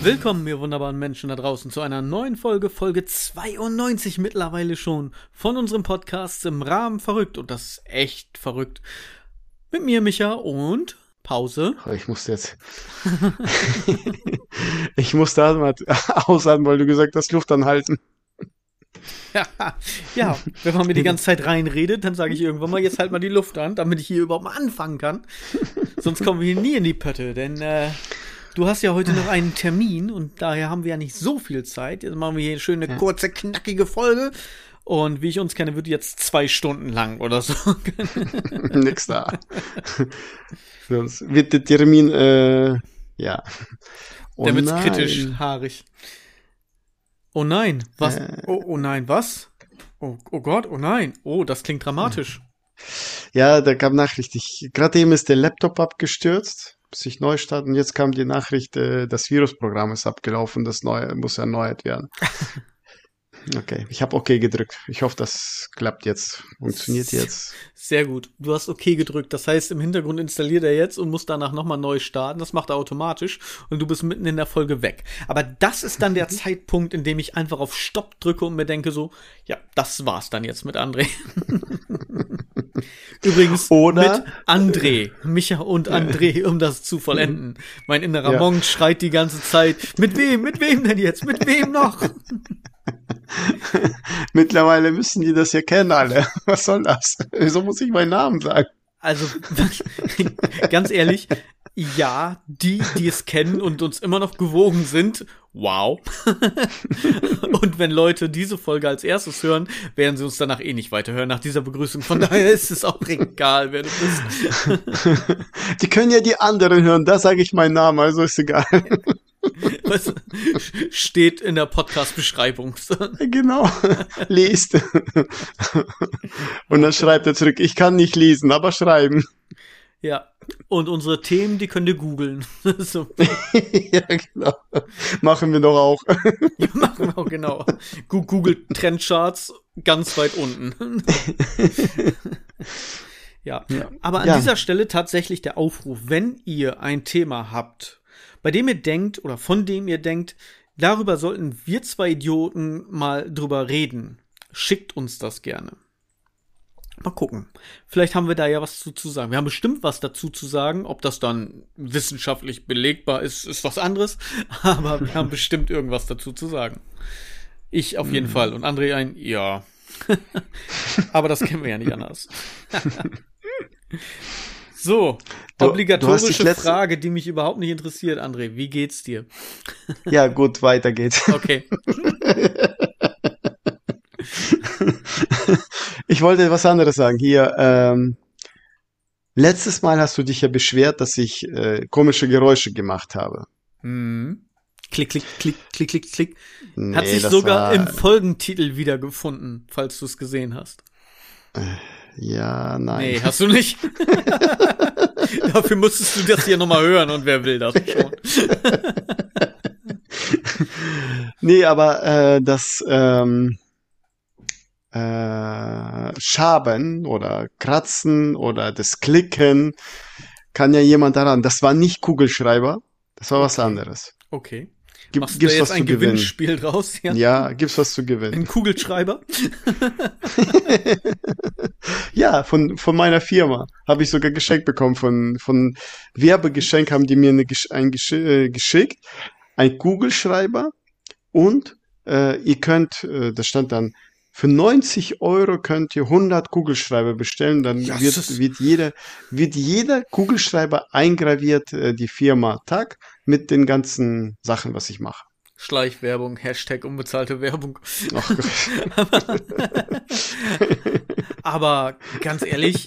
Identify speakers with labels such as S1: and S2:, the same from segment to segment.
S1: Willkommen, ihr wunderbaren Menschen da draußen, zu einer neuen Folge 92 mittlerweile schon, von unserem Podcast im Rahmen verrückt. Und das ist echt verrückt. Mit mir, Micha, und Pause.
S2: Ich musste mal ausatmen, weil du gesagt hast, Luft anhalten.
S1: Ja, wenn man mir die ganze Zeit reinredet, dann sage ich irgendwann mal, jetzt halt mal die Luft an, damit ich hier überhaupt mal anfangen kann. Sonst kommen wir hier nie in die Pötte, denn du hast ja heute noch einen Termin und daher haben wir ja nicht so viel Zeit. Jetzt machen wir hier eine schöne, kurze, knackige Folge. Und wie ich uns kenne, wird die jetzt 2 Stunden lang oder so.
S2: Nix da. Sonst wird der Termin, ja.
S1: Oh, der wird's kritisch, haarig. Oh nein, was? Oh nein, was? Oh Gott, oh nein. Oh, das klingt dramatisch.
S2: Ja, da kam Nachricht. Gerade eben ist der Laptop abgestürzt, bis ich neu starte. Und jetzt kam die Nachricht, das Virusprogramm ist abgelaufen, das neue muss erneuert werden. Okay, ich habe OK gedrückt. Ich hoffe, das klappt jetzt. Funktioniert jetzt.
S1: Sehr gut. Du hast OK gedrückt. Das heißt, im Hintergrund installiert er jetzt und muss danach nochmal neu starten. Das macht er automatisch und du bist mitten in der Folge weg. Aber das ist dann der Zeitpunkt, in dem ich einfach auf Stopp drücke und mir denke so, ja, das war's dann jetzt mit André. Übrigens mit André, Micha und André, um das zu vollenden. Mein innerer Monk schreit die ganze Zeit, mit wem denn jetzt? Mit wem noch?
S2: Mittlerweile müssen die das ja kennen alle. Was soll das? Wieso muss ich meinen Namen sagen?
S1: Also, ganz ehrlich, ja, die es kennen und uns immer noch gewogen sind, wow. Und wenn Leute diese Folge als erstes hören, werden sie uns danach eh nicht weiterhören nach dieser Begrüßung. Von daher ist es auch egal, wer du bist.
S2: Die können ja die anderen hören, da sage ich meinen Namen, also ist egal.
S1: Was steht in der Podcast-Beschreibung.
S2: Genau, liest. Und dann schreibt er zurück, ich kann nicht lesen, aber schreiben.
S1: Ja, und unsere Themen, die könnt ihr googeln. So.
S2: Ja, genau. Machen wir doch auch.
S1: Ja, machen wir auch, genau. Google Trendcharts ganz weit unten. Ja, aber an dieser Stelle tatsächlich der Aufruf, wenn ihr ein Thema habt, bei dem ihr denkt oder von dem ihr denkt, darüber sollten wir 2 Idioten mal drüber reden. Schickt uns das gerne. Mal gucken. Vielleicht haben wir da ja was zu sagen. Wir haben bestimmt was dazu zu sagen. Ob das dann wissenschaftlich belegbar ist, ist was anderes. Aber wir haben bestimmt irgendwas dazu zu sagen. Ich auf jeden Fall. Und André ein Ja. Aber das kennen wir ja nicht anders. So, obligatorische Frage, die mich überhaupt nicht interessiert, André. Wie geht's dir?
S2: Ja, gut, weiter geht's.
S1: Okay.
S2: Ich wollte was anderes sagen. Hier, letztes Mal hast du dich ja beschwert, dass ich komische Geräusche gemacht habe.
S1: Klick, klick, klick, klick, klick, klick.
S2: Nee,
S1: hat sich sogar im Folgentitel wiedergefunden, falls du es gesehen hast.
S2: Ja, nein.
S1: Nee, hast du nicht. Dafür musstest du das hier nochmal hören und wer will das schon.
S2: Nee, aber das Schaben oder Kratzen oder das Klicken kann ja jemand daran. Das war nicht Kugelschreiber, das war was anderes.
S1: Okay.
S2: Gibt's
S1: du da jetzt
S2: was
S1: ein
S2: zu gewinnen?
S1: Gewinnspiel draus?
S2: Ja, gibt's was zu gewinnen.
S1: Ein Kugelschreiber?
S2: Ja, von meiner Firma habe ich sogar geschenkt bekommen. Von Werbegeschenk haben die mir geschickt. Ein Kugelschreiber und ihr könnt, das stand dann, für 90 € könnt ihr 100 Kugelschreiber bestellen. Dann wird jeder Kugelschreiber eingraviert, die Firma TAG, mit den ganzen Sachen, was ich mache.
S1: Schleichwerbung, Hashtag unbezahlte Werbung. Aber ganz ehrlich,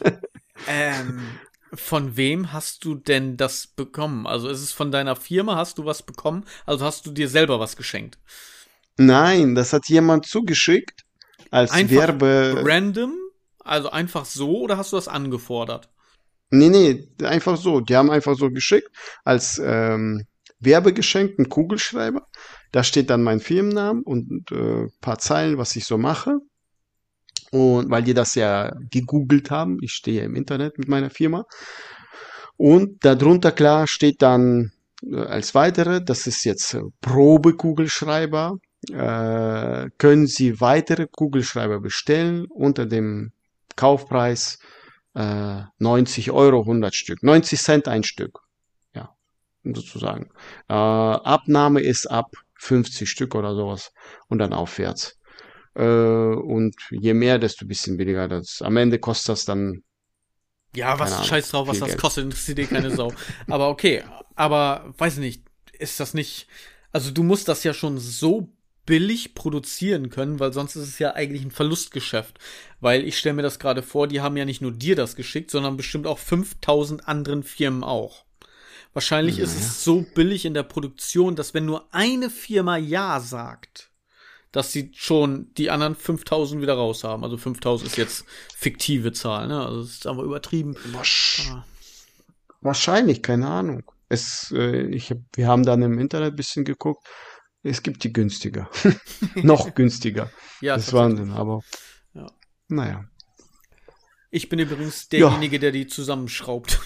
S1: von wem hast du denn das bekommen? Also ist es von deiner Firma, hast du was bekommen? Also hast du dir selber was geschenkt?
S2: Nein, das hat jemand zugeschickt als
S1: einfach random? Also einfach so oder hast du das angefordert?
S2: Nee, einfach so. Die haben einfach so geschickt als Werbegeschenk einen Kugelschreiber. Da steht dann mein Firmennamen und paar Zeilen, was ich so mache. Und weil die das ja gegoogelt haben, ich stehe ja im Internet mit meiner Firma. Und darunter klar steht dann als weitere, das ist jetzt Probekugelschreiber, können Sie weitere Kugelschreiber bestellen unter dem Kaufpreis 90 Euro 100 Stück, 90 Cent ein Stück, ja, sozusagen. Abnahme ist ab 50 Stück oder sowas und dann aufwärts. Und je mehr, desto bisschen billiger. Am Ende kostet das dann.
S1: Ja, was scheiß drauf, was das Geld kostet, interessiert dir keine Sau. Aber okay, aber weiß nicht, ist das nicht, also du musst das ja schon so billig produzieren können, weil sonst ist es ja eigentlich ein Verlustgeschäft. Weil ich stelle mir das gerade vor, die haben ja nicht nur dir das geschickt, sondern bestimmt auch 5000 anderen Firmen auch. Wahrscheinlich ist es so billig in der Produktion, dass wenn nur eine Firma Ja sagt, dass sie schon die anderen 5000 wieder raus haben. Also 5000 ist jetzt fiktive Zahl, ne? Also es ist aber übertrieben.
S2: Wahrscheinlich, keine Ahnung. Wir haben dann im Internet ein bisschen geguckt. Es gibt die günstiger. Noch günstiger.
S1: Ja,
S2: das ist Wahnsinn, aber naja.
S1: Ich bin übrigens derjenige, der die zusammenschraubt.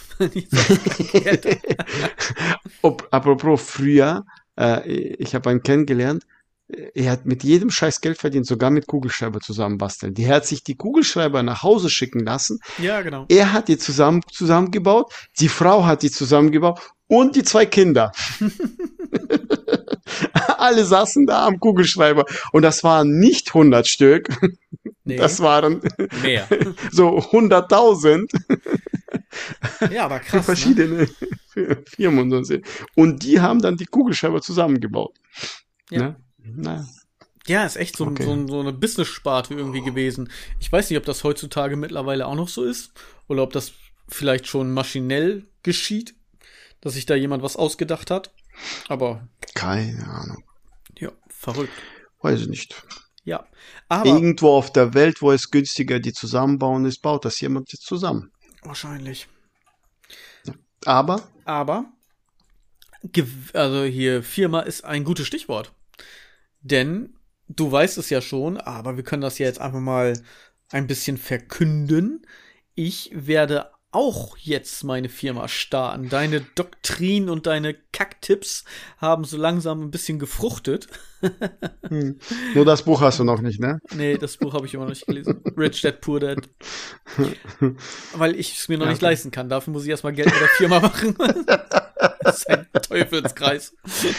S2: Apropos früher, ich habe einen kennengelernt, er hat mit jedem Scheiß Geld verdient, sogar mit Kugelschreiber zusammenbasteln. Der hat sich die Kugelschreiber nach Hause schicken lassen.
S1: Ja, genau.
S2: Er hat die zusammengebaut, die Frau hat die zusammengebaut und die 2 Kinder. Alle saßen da am Kugelschreiber und das waren nicht 100 Stück.
S1: Nee,
S2: das waren
S1: mehr.
S2: So 100.000.
S1: Ja, aber krass.
S2: Für verschiedene Firmen und so. Und die haben dann die Kugelschreiber zusammengebaut.
S1: Ja.
S2: Ne? Naja.
S1: Ja, ist echt so eine Business-Sparte irgendwie gewesen. Ich weiß nicht, ob das heutzutage mittlerweile auch noch so ist oder ob das vielleicht schon maschinell geschieht, dass sich da jemand was ausgedacht hat. Aber
S2: keine Ahnung.
S1: Ja, verrückt.
S2: Weiß ich nicht.
S1: Ja, aber
S2: irgendwo auf der Welt, wo es günstiger die zusammenbauen ist, baut das jemand jetzt zusammen.
S1: Wahrscheinlich.
S2: Aber
S1: also hier Firma ist ein gutes Stichwort. Denn du weißt es ja schon, aber wir können das ja jetzt einfach mal ein bisschen verkünden. Ich werde auch jetzt meine Firma starten. Deine Doktrin und deine Kacktipps haben so langsam ein bisschen gefruchtet.
S2: Nur das Buch hast du noch nicht, ne?
S1: Nee, das Buch habe ich immer noch nicht gelesen. Rich Dad, Poor Dad. Weil ich es mir noch nicht leisten kann. Dafür muss ich erstmal Geld mit der Firma machen. Das ist ein Teufelskreis.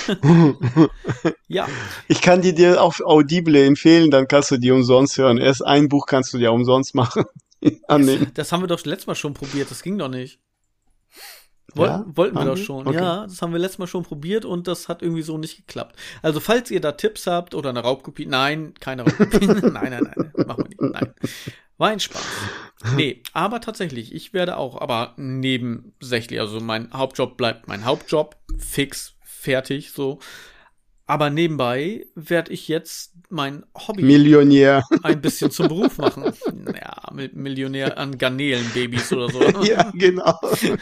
S1: Ja.
S2: Ich kann die dir auf Audible empfehlen, dann kannst du die umsonst hören. Erst ein Buch kannst du dir umsonst machen.
S1: Das haben wir doch letztes Mal schon probiert, das ging doch nicht. Wollten wir doch schon. Okay. Ja, das haben wir letztes Mal schon probiert und das hat irgendwie so nicht geklappt. Also falls ihr da Tipps habt oder eine Raubkopie, nein, keine Raubkopie. nein, machen wir nicht. Nein. War ein Spaß. Nee, aber tatsächlich, ich werde auch, aber nebensächlich, also mein Hauptjob bleibt mein Hauptjob, fix, fertig, so. Aber nebenbei werde ich jetzt mein Hobby
S2: Millionär
S1: ein bisschen zum Beruf machen. Ja, Millionär an Garnelenbabys oder so.
S2: Ja, genau.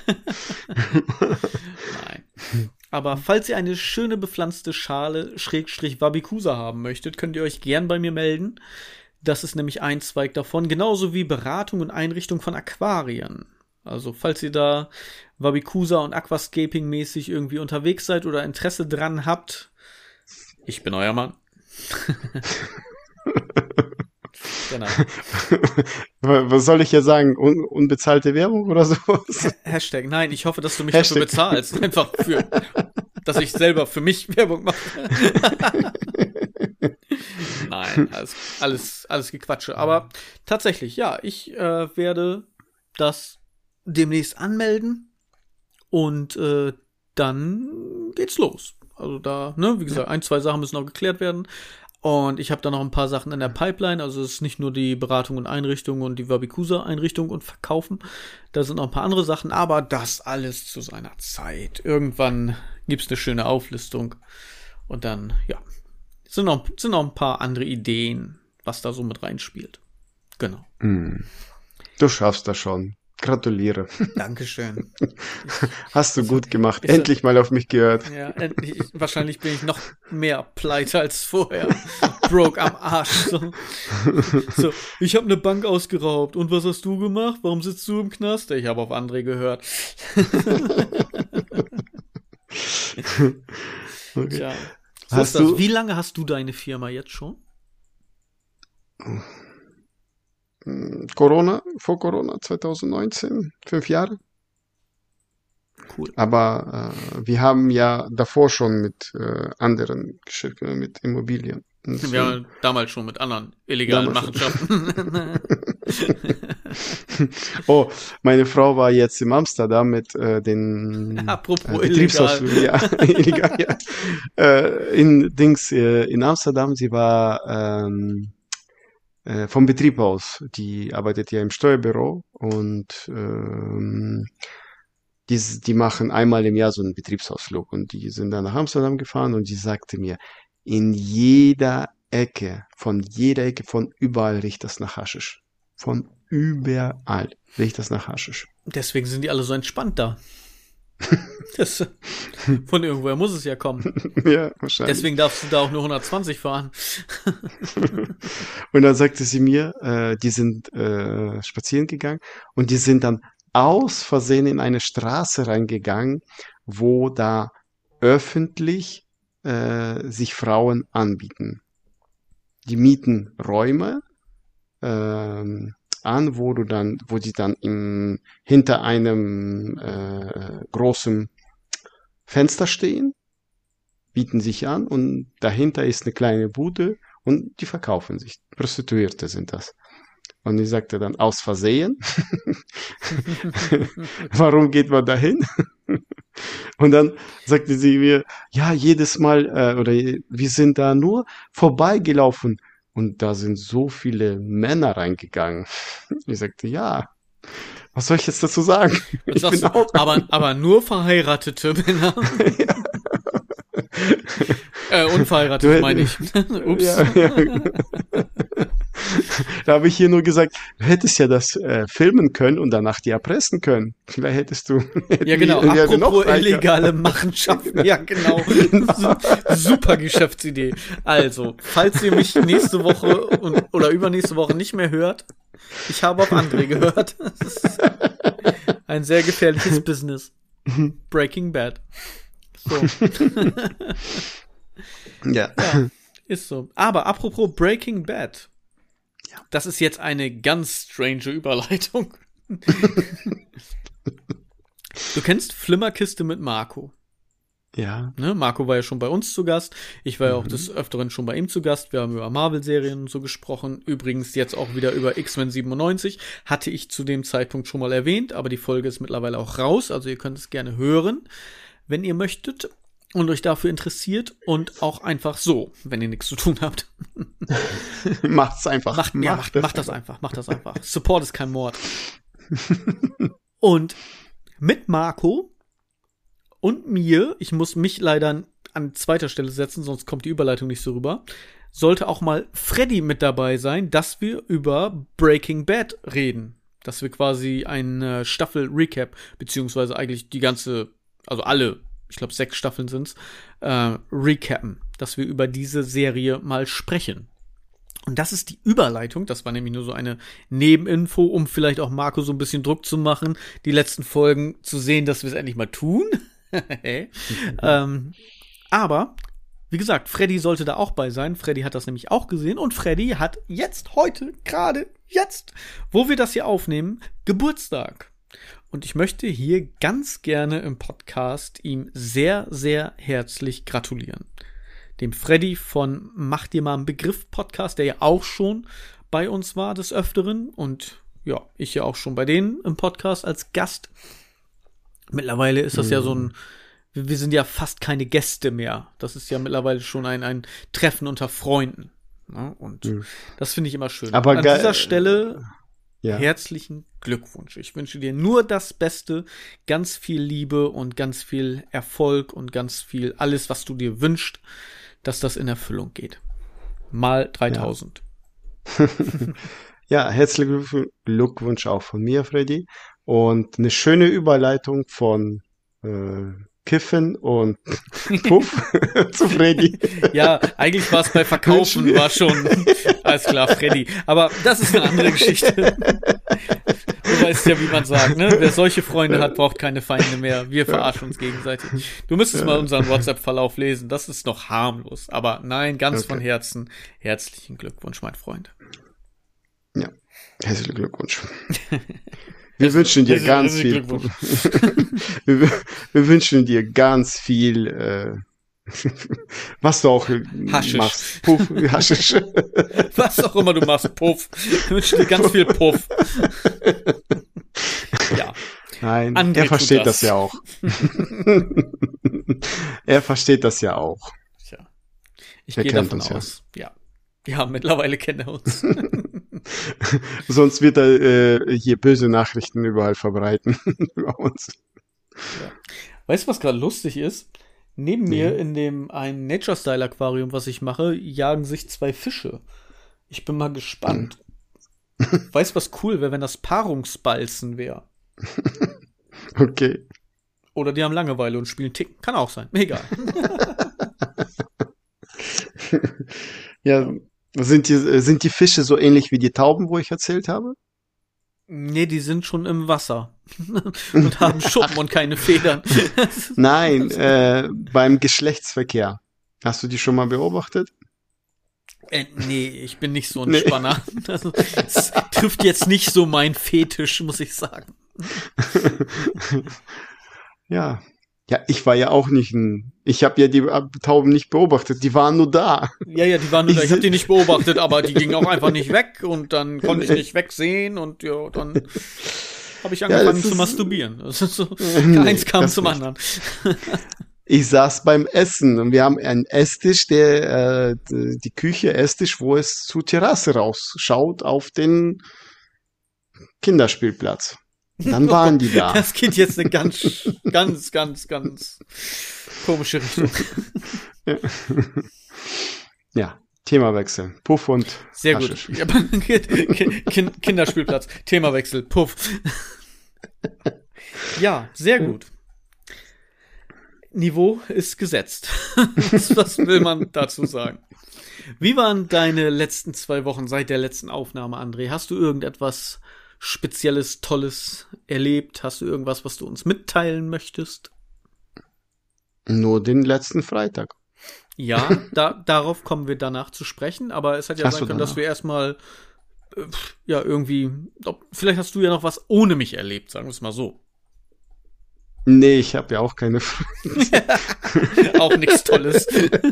S1: Nein. Aber falls ihr eine schöne bepflanzte Schale / Wabikusa haben möchtet, könnt ihr euch gern bei mir melden. Das ist nämlich ein Zweig davon. Genauso wie Beratung und Einrichtung von Aquarien. Also falls ihr da Wabikusa und Aquascaping-mäßig irgendwie unterwegs seid oder Interesse dran habt, ich bin euer Mann. Genau.
S2: Was soll ich hier sagen? Unbezahlte Werbung oder sowas?
S1: Hashtag, nein, ich hoffe, dass du mich dafür bezahlst. Einfach dass ich selber für mich Werbung mache. Nein, alles Gequatsche. Aber tatsächlich, ja, ich werde das demnächst anmelden und dann geht's los. Also da, ne, wie gesagt, 1-2 Sachen müssen noch geklärt werden. Und ich habe da noch ein paar Sachen in der Pipeline. Also es ist nicht nur die Beratung und Einrichtung und die Wabikusa-Einrichtung und Verkaufen. Da sind noch ein paar andere Sachen, aber das alles zu seiner Zeit. Irgendwann gibt's eine schöne Auflistung. Und dann, ja, sind noch ein paar andere Ideen, was da so mit reinspielt. Genau.
S2: Du schaffst das schon. Gratuliere.
S1: Dankeschön.
S2: Hast du gut gemacht. Endlich mal auf mich gehört.
S1: Ja, endlich. Wahrscheinlich bin ich noch mehr pleite als vorher. Broke am Arsch. So, ich habe eine Bank ausgeraubt. Und was hast du gemacht? Warum sitzt du im Knast? Ich habe auf André gehört.
S2: Okay.
S1: Tja. So ist das. Wie lange hast du deine Firma jetzt schon?
S2: Vor Corona 2019, 5 Jahre.
S1: Cool.
S2: Aber wir haben ja davor schon mit anderen Geschäften, mit Immobilien.
S1: Wir haben damals schon mit anderen illegalen Machenschaften.
S2: Oh, meine Frau war jetzt in Amsterdam mit den
S1: Apropos illegal.
S2: Ja, illegal, ja. In Amsterdam, sie war vom Betrieb aus. Die arbeitet ja im Steuerbüro und die machen einmal im Jahr so einen Betriebsausflug und die sind dann nach Amsterdam gefahren und die sagte mir, von jeder Ecke, von überall riecht das nach Haschisch. Von überall riecht das nach Haschisch.
S1: Deswegen sind die alle so entspannt da. Von irgendwoher muss es ja kommen.
S2: Ja, wahrscheinlich.
S1: Deswegen darfst du da auch nur 120 fahren.
S2: Und dann sagte sie mir, die sind spazieren gegangen und die sind dann aus Versehen in eine Straße reingegangen, wo da öffentlich sich Frauen anbieten. Die mieten Räume an, wo die dann hinter einem großen Fenster stehen, bieten sich an und dahinter ist eine kleine Bude und die verkaufen sich. Prostituierte sind das. Und ich sagte dann, aus Versehen, warum geht man dahin? Und dann sagte sie mir, ja, jedes Mal, oder wir sind da nur vorbeigelaufen und da sind so viele Männer reingegangen. Ich sagte, ja, was soll ich jetzt dazu sagen?
S1: Ich bin auch aber nur verheiratete Männer. Unverheiratet meine ich. Ups. Ja.
S2: Da habe ich hier nur gesagt, du hättest ja das filmen können und danach die erpressen können. Vielleicht hättest du...
S1: Ja, genau. Apropos illegale Machenschaften. Ja, genau. Super Geschäftsidee. Also, falls ihr mich nächste Woche oder übernächste Woche nicht mehr hört, ich habe auch André gehört. Das ist ein sehr gefährliches Business. Breaking Bad. So.
S2: Ja.
S1: Ist so. Aber apropos Breaking Bad. Das ist jetzt eine ganz strange Überleitung. Du kennst Flimmerkiste mit Marco.
S2: Ja.
S1: Ne? Marco war ja schon bei uns zu Gast. Ich war ja auch des Öfteren schon bei ihm zu Gast. Wir haben über Marvel-Serien und so gesprochen. Übrigens jetzt auch wieder über X-Men 97. Hatte ich zu dem Zeitpunkt schon mal erwähnt, aber die Folge ist mittlerweile auch raus. Also ihr könnt es gerne hören, wenn ihr möchtet und euch dafür interessiert und auch einfach so, wenn ihr nichts zu tun habt.
S2: Macht's einfach.
S1: Macht das einfach. Support ist kein Mord. Und mit Marco und mir, ich muss mich leider an zweiter Stelle setzen, sonst kommt die Überleitung nicht so rüber, sollte auch mal Freddy mit dabei sein, dass wir über Breaking Bad reden. Dass wir quasi eine Staffel-Recap, beziehungsweise eigentlich die ganze, also alle, ich glaube 6 Staffeln sind's, recappen, dass wir über diese Serie mal sprechen. Und das ist die Überleitung, das war nämlich nur so eine Nebeninfo, um vielleicht auch Marco so ein bisschen Druck zu machen, die letzten Folgen zu sehen, dass wir es endlich mal tun. Aber, wie gesagt, Freddy sollte da auch bei sein. Freddy hat das nämlich auch gesehen und Freddy hat gerade jetzt, wo wir das hier aufnehmen, Geburtstag. Und ich möchte hier ganz gerne im Podcast ihm sehr, sehr herzlich gratulieren. Dem Freddy von Mach dir mal einen Begriff Podcast, der ja auch schon bei uns war des Öfteren. Und ja, ich ja auch schon bei denen im Podcast als Gast. Mittlerweile ist das ja so ein, wir sind ja fast keine Gäste mehr. Das ist ja mittlerweile schon ein Treffen unter Freunden. Ja, und das finde ich immer schön.
S2: Aber
S1: an dieser Stelle herzlichen Glückwunsch. Ich wünsche dir nur das Beste, ganz viel Liebe und ganz viel Erfolg und ganz viel alles, was du dir wünschst, dass das in Erfüllung geht. Mal 3000.
S2: Ja, herzlichen Glückwunsch auch von mir, Freddy. Und eine schöne Überleitung von Kiffen und Puff zu Freddy.
S1: Ja, eigentlich war es bei Verkaufen, war schon, alles klar, Freddy. Aber das ist eine andere Geschichte. Du weißt ja, wie man sagt, ne? Wer solche Freunde hat, braucht keine Feinde mehr. Wir verarschen uns gegenseitig. Du müsstest mal unseren WhatsApp-Verlauf lesen. Das ist noch harmlos. Aber nein, ganz von Herzen. Herzlichen Glückwunsch, mein Freund.
S2: Ja, herzlichen Glückwunsch. Wir wünschen dir ganz viel. Wir wünschen dir ganz viel, was du auch
S1: Haschisch.
S2: machst. Puff, Haschisch.
S1: Was auch immer du machst, Puff. Ich wünsche dir ganz viel Puff. Ja.
S2: Nein,
S1: André
S2: er versteht
S1: tut
S2: das ja auch. Er versteht das ja auch.
S1: Tja. Ich
S2: Er
S1: gehe
S2: kennt
S1: davon
S2: uns
S1: aus. Ja, mittlerweile kennt er uns.
S2: Sonst wird er hier böse Nachrichten überall verbreiten über uns.
S1: Ja. Weißt du, was gerade lustig ist? Neben mir in dem ein Nature-Style-Aquarium, was ich mache, jagen sich 2 Fische. Ich bin mal gespannt. Weißt du, was cool wäre, wenn das Paarungsbalzen wäre?
S2: Okay.
S1: Oder die haben Langeweile und spielen Ticken. Kann auch sein. Egal.
S2: Ja, sind die Fische so ähnlich wie die Tauben, wo ich erzählt habe?
S1: Nee, die sind schon im Wasser. Und haben Schuppen und keine Federn.
S2: Nein, beim Geschlechtsverkehr. Hast du die schon mal beobachtet?
S1: Nee, ich bin nicht so ein Spanner. Also, es trifft jetzt nicht so mein Fetisch, muss ich sagen.
S2: Ja. Ja, ich war ja auch nicht ich habe ja die Tauben nicht beobachtet, die waren nur da.
S1: Ja, die waren nur da. Ich habe die nicht beobachtet, aber die gingen auch einfach nicht weg und dann konnte ich nicht wegsehen und ja, dann habe ich angefangen zu masturbieren. Das ist so, eins kam zum anderen.
S2: Ich saß beim Essen und wir haben einen Esstisch, die Küche Esstisch, wo es zur Terrasse rausschaut auf den Kinderspielplatz. Dann waren die da.
S1: Das geht jetzt eine ganz komische Richtung.
S2: Ja, Themawechsel. Puff und
S1: sehr
S2: Haschisch.
S1: gut. Ja, Kinderspielplatz. Themawechsel. Puff. Ja, sehr gut. Niveau ist gesetzt. Was will man dazu sagen? Wie waren deine letzten 2 Wochen seit der letzten Aufnahme, André? Hast du irgendetwas Spezielles, Tolles erlebt? Hast du irgendwas, was du uns mitteilen möchtest?
S2: Nur den letzten Freitag.
S1: Ja, darauf kommen wir danach zu sprechen, aber es hat ja sein können, dass wir erstmal irgendwie, vielleicht hast du ja noch was ohne mich erlebt, sagen wir es mal so.
S2: Nee, ich habe ja auch keine Freunde.
S1: Auch nichts Tolles.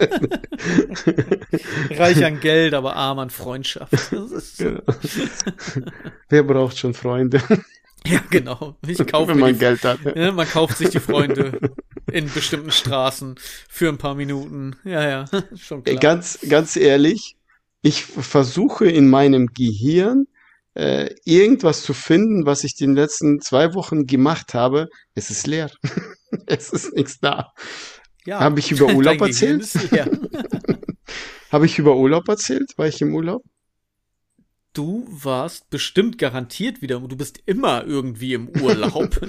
S1: Reich an Geld, aber arm an Freundschaft. Das ist
S2: Genau. Wer braucht schon Freunde?
S1: Ja, genau.
S2: Wenn man Geld hat.
S1: Ja, man kauft sich die Freunde in bestimmten Straßen für ein paar Minuten. Ja, schon klar.
S2: Ganz ehrlich, ich versuche in meinem Gehirn irgendwas zu finden, was ich den letzten 2 Wochen gemacht habe. Es ist leer. Es ist nichts da.
S1: Ja,
S2: habe ich über Urlaub
S1: dein Gehirn
S2: erzählt?
S1: ist leer.
S2: Habe ich über Urlaub erzählt? War ich im Urlaub?
S1: Du warst bestimmt garantiert wieder. Du bist immer irgendwie im Urlaub.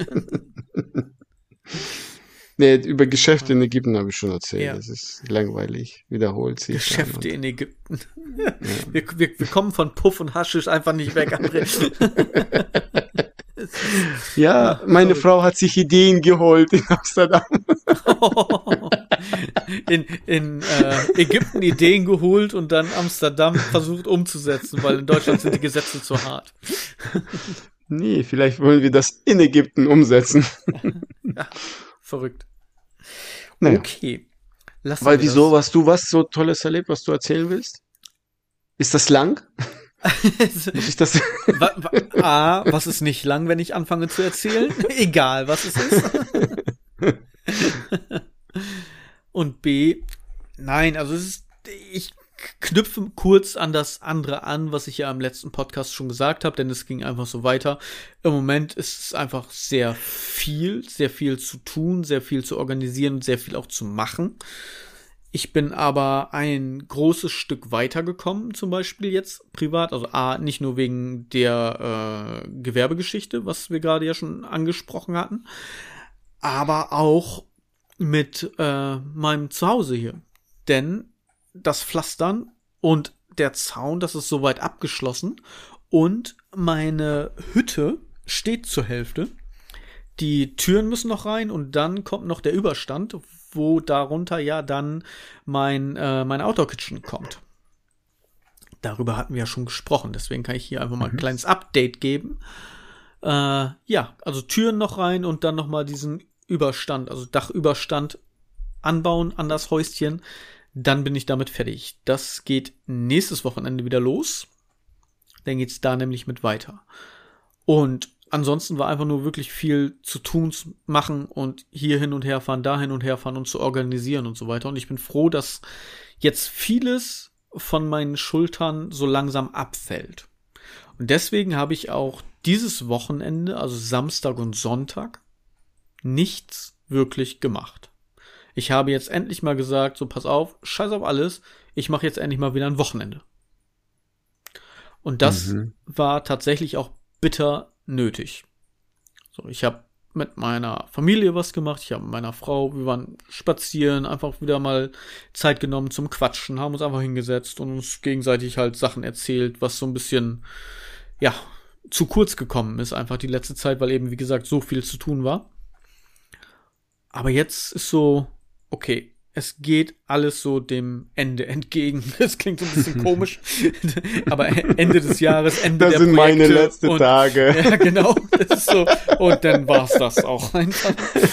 S2: Nee, über Geschäfte in Ägypten habe ich schon erzählt.
S1: Ja.
S2: Das ist langweilig. Wiederholt sich.
S1: Geschäfte in Ägypten. Ja. Wir kommen von Puff und Haschisch einfach nicht weg, André.
S2: Ja, meine Frau hat sich Ideen geholt in Amsterdam.
S1: In Ägypten Ideen geholt und dann Amsterdam versucht umzusetzen, weil in Deutschland sind die Gesetze zu hart.
S2: Nee, vielleicht wollen wir das in Ägypten umsetzen.
S1: Ja, verrückt.
S2: Naja.
S1: Okay.
S2: Weil wieso, was du was so Tolles erlebt, was du erzählen willst? Ist das lang? Muss ich das?
S1: Was ist nicht lang, wenn ich anfange zu erzählen? Egal, was es ist. Und B, nein, also ich knüpfe kurz an das andere an, was ich ja im letzten Podcast schon gesagt habe, denn es ging einfach so weiter. Im Moment ist es einfach sehr viel zu tun, sehr viel zu organisieren, sehr viel auch zu machen. Ich bin aber ein großes Stück weitergekommen, zum Beispiel jetzt privat. Also nicht nur wegen der Gewerbegeschichte, was wir gerade ja schon angesprochen hatten, aber auch mit meinem Zuhause hier. Denn das Pflastern und der Zaun, das ist soweit abgeschlossen. Und meine Hütte steht zur Hälfte. Die Türen müssen noch rein und dann kommt noch der Überstand, wo darunter ja dann mein Outdoor-Kitchen kommt. Darüber hatten wir ja schon gesprochen, deswegen kann ich hier einfach mal ein kleines Update geben. Ja, also Türen noch rein und dann noch mal diesen Überstand, also Dachüberstand anbauen an das Häuschen. Dann bin ich damit fertig. Das geht nächstes Wochenende wieder los. Dann geht's da nämlich mit weiter. Und ansonsten war einfach nur wirklich viel zu tun, zu machen und hier hin und her fahren, da hin und her fahren und zu organisieren und so weiter. Und ich bin froh, dass jetzt vieles von meinen Schultern so langsam abfällt. Und deswegen habe ich auch dieses Wochenende, also Samstag und Sonntag, nichts wirklich gemacht. Ich habe jetzt endlich mal gesagt, so pass auf, scheiß auf alles, ich mache jetzt endlich mal wieder ein Wochenende. Und das war tatsächlich auch bitter nötig. So, ich habe mit meiner Familie was gemacht, ich habe mit meiner Frau, wir waren spazieren, einfach wieder mal Zeit genommen zum Quatschen, haben uns einfach hingesetzt und uns gegenseitig halt Sachen erzählt, was so ein bisschen, ja, zu kurz gekommen ist einfach die letzte Zeit, weil eben, wie gesagt, so viel zu tun war. Aber jetzt ist so, okay, es geht alles so dem Ende entgegen. Das klingt so ein bisschen komisch, aber Ende des Jahres, Ende
S2: das
S1: der
S2: sind
S1: Projekte.
S2: Meine letzten Tage.
S1: Ja, genau. Das ist so. Und dann war's das auch einfach.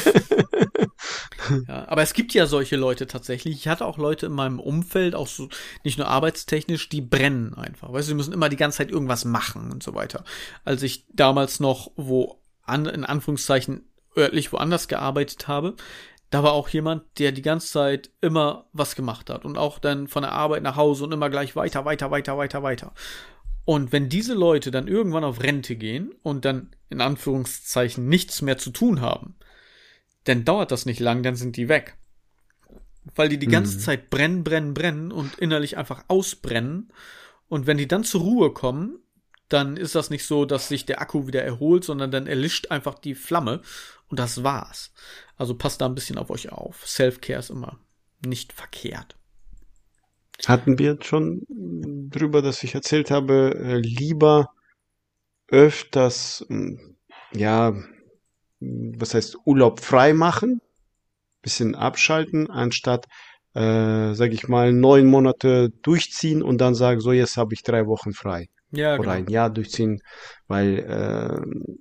S1: Ja, aber es gibt ja solche Leute tatsächlich. Ich hatte auch Leute in meinem Umfeld, auch so nicht nur arbeitstechnisch, die brennen einfach. Weißt du, die müssen immer die ganze Zeit irgendwas machen und so weiter. Als ich damals noch in Anführungszeichen örtlich woanders gearbeitet habe, da war auch jemand, der die ganze Zeit immer was gemacht hat und auch dann von der Arbeit nach Hause und immer gleich weiter. Und wenn diese Leute dann irgendwann auf Rente gehen und dann in Anführungszeichen nichts mehr zu tun haben, dann dauert das nicht lang, dann sind die weg. Weil die ganze Zeit brennen und innerlich einfach ausbrennen. Und wenn die dann zur Ruhe kommen, dann ist das nicht so, dass sich der Akku wieder erholt, sondern dann erlischt einfach die Flamme und das war's. Also passt da ein bisschen auf euch auf. Self-Care ist immer nicht verkehrt.
S2: Hatten wir schon drüber, dass ich erzählt habe, lieber öfters, ja, was heißt Urlaub frei machen, bisschen abschalten, anstatt, sag ich mal, 9 Monate durchziehen und dann sagen, so jetzt habe ich 3 Wochen frei.
S1: Ja,
S2: Oder
S1: genau.
S2: ein Jahr durchziehen, weil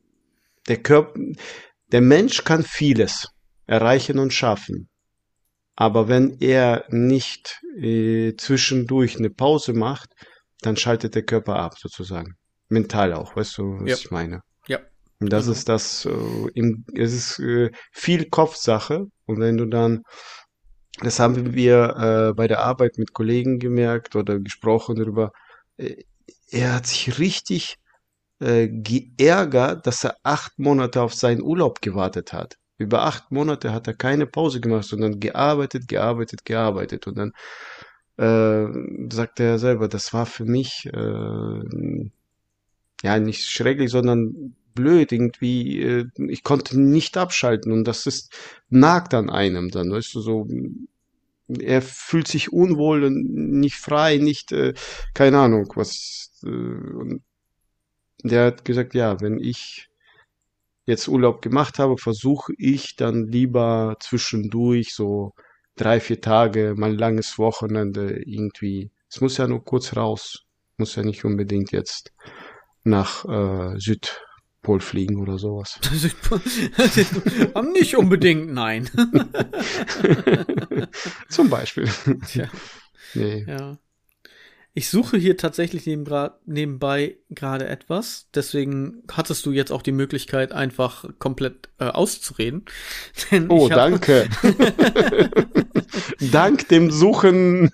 S2: der Mensch kann vieles erreichen und schaffen. Aber wenn er nicht zwischendurch eine Pause macht, dann schaltet der Körper ab, sozusagen. Mental auch, weißt du, was ich meine?
S1: Ja.
S2: Und das ist das, es ist viel Kopfsache. Und wenn du dann, das haben wir bei der Arbeit mit Kollegen gemerkt oder gesprochen darüber, er hat sich richtig geärgert, dass er 8 Monate auf seinen Urlaub gewartet hat. Über 8 Monate hat er keine Pause gemacht, sondern gearbeitet. Und dann sagte er selber, das war für mich ja nicht schrecklich, sondern blöd irgendwie. Ich konnte nicht abschalten und das nagt an einem dann, weißt du, so. Er fühlt sich unwohl und nicht frei, nicht, keine Ahnung, was. Und der hat gesagt, ja, wenn ich jetzt Urlaub gemacht habe, versuche ich dann lieber zwischendurch so 3-4 Tage, mal ein langes Wochenende irgendwie. Es muss ja nur kurz raus. Muss ja nicht unbedingt jetzt nach Südpol fliegen oder sowas.
S1: Nicht unbedingt, nein.
S2: Zum Beispiel.
S1: Tja.
S2: Nee.
S1: Ja. Ich suche hier tatsächlich nebenbei gerade etwas. Deswegen hattest du jetzt auch die Möglichkeit, einfach komplett auszureden. Denn
S2: Danke. Dank dem Suchen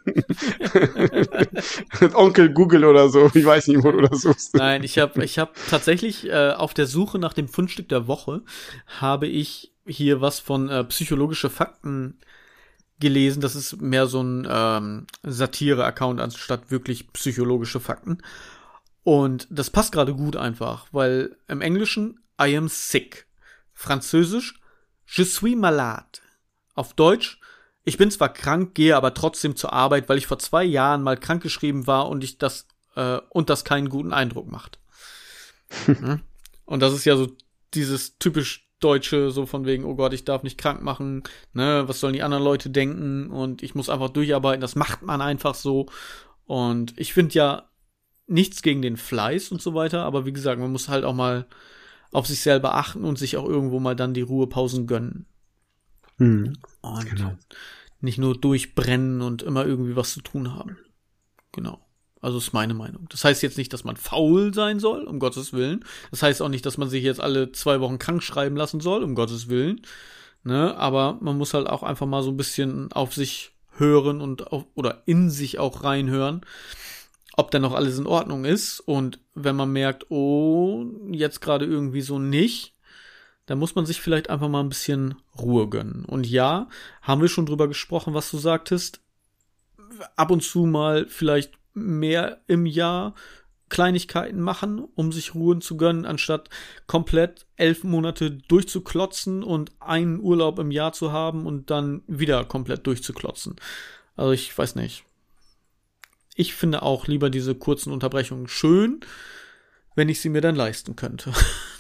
S2: Onkel Google oder so. Ich weiß nicht, wo du das suchst.
S1: Nein, ich hab tatsächlich auf der Suche nach dem Fundstück der Woche habe ich hier was von psychologische Fakten gelesen. Das ist mehr so ein Satire-Account anstatt wirklich psychologische Fakten. Und das passt gerade gut einfach, weil im Englischen I am sick. Französisch Je suis malade. Auf Deutsch ich bin zwar krank, gehe aber trotzdem zur Arbeit, weil ich vor 2 Jahren mal krankgeschrieben war und das keinen guten Eindruck macht. Und das ist ja so dieses typisch Deutsche, so von wegen, oh Gott, ich darf nicht krank machen, ne, was sollen die anderen Leute denken und ich muss einfach durcharbeiten, das macht man einfach so. Und ich finde ja nichts gegen den Fleiß und so weiter, aber wie gesagt, man muss halt auch mal auf sich selber achten und sich auch irgendwo mal dann die Ruhepausen gönnen. Und nicht nur durchbrennen und immer irgendwie was zu tun haben. Genau. Also ist meine Meinung. Das heißt jetzt nicht, dass man faul sein soll, um Gottes Willen. Das heißt auch nicht, dass man sich jetzt alle 2 Wochen krank schreiben lassen soll, um Gottes Willen. Ne? Aber man muss halt auch einfach mal so ein bisschen auf sich hören und oder in sich auch reinhören, ob denn noch alles in Ordnung ist. Und wenn man merkt, oh, jetzt gerade irgendwie so nicht, dann muss man sich vielleicht einfach mal ein bisschen Ruhe gönnen. Und ja, haben wir schon drüber gesprochen, was du sagtest. Ab und zu mal vielleicht mehr im Jahr Kleinigkeiten machen, um sich Ruhen zu gönnen, anstatt komplett 11 Monate durchzuklotzen und einen Urlaub im Jahr zu haben und dann wieder komplett durchzuklotzen. Also ich weiß nicht. Ich finde auch lieber diese kurzen Unterbrechungen schön, wenn ich sie mir dann leisten könnte.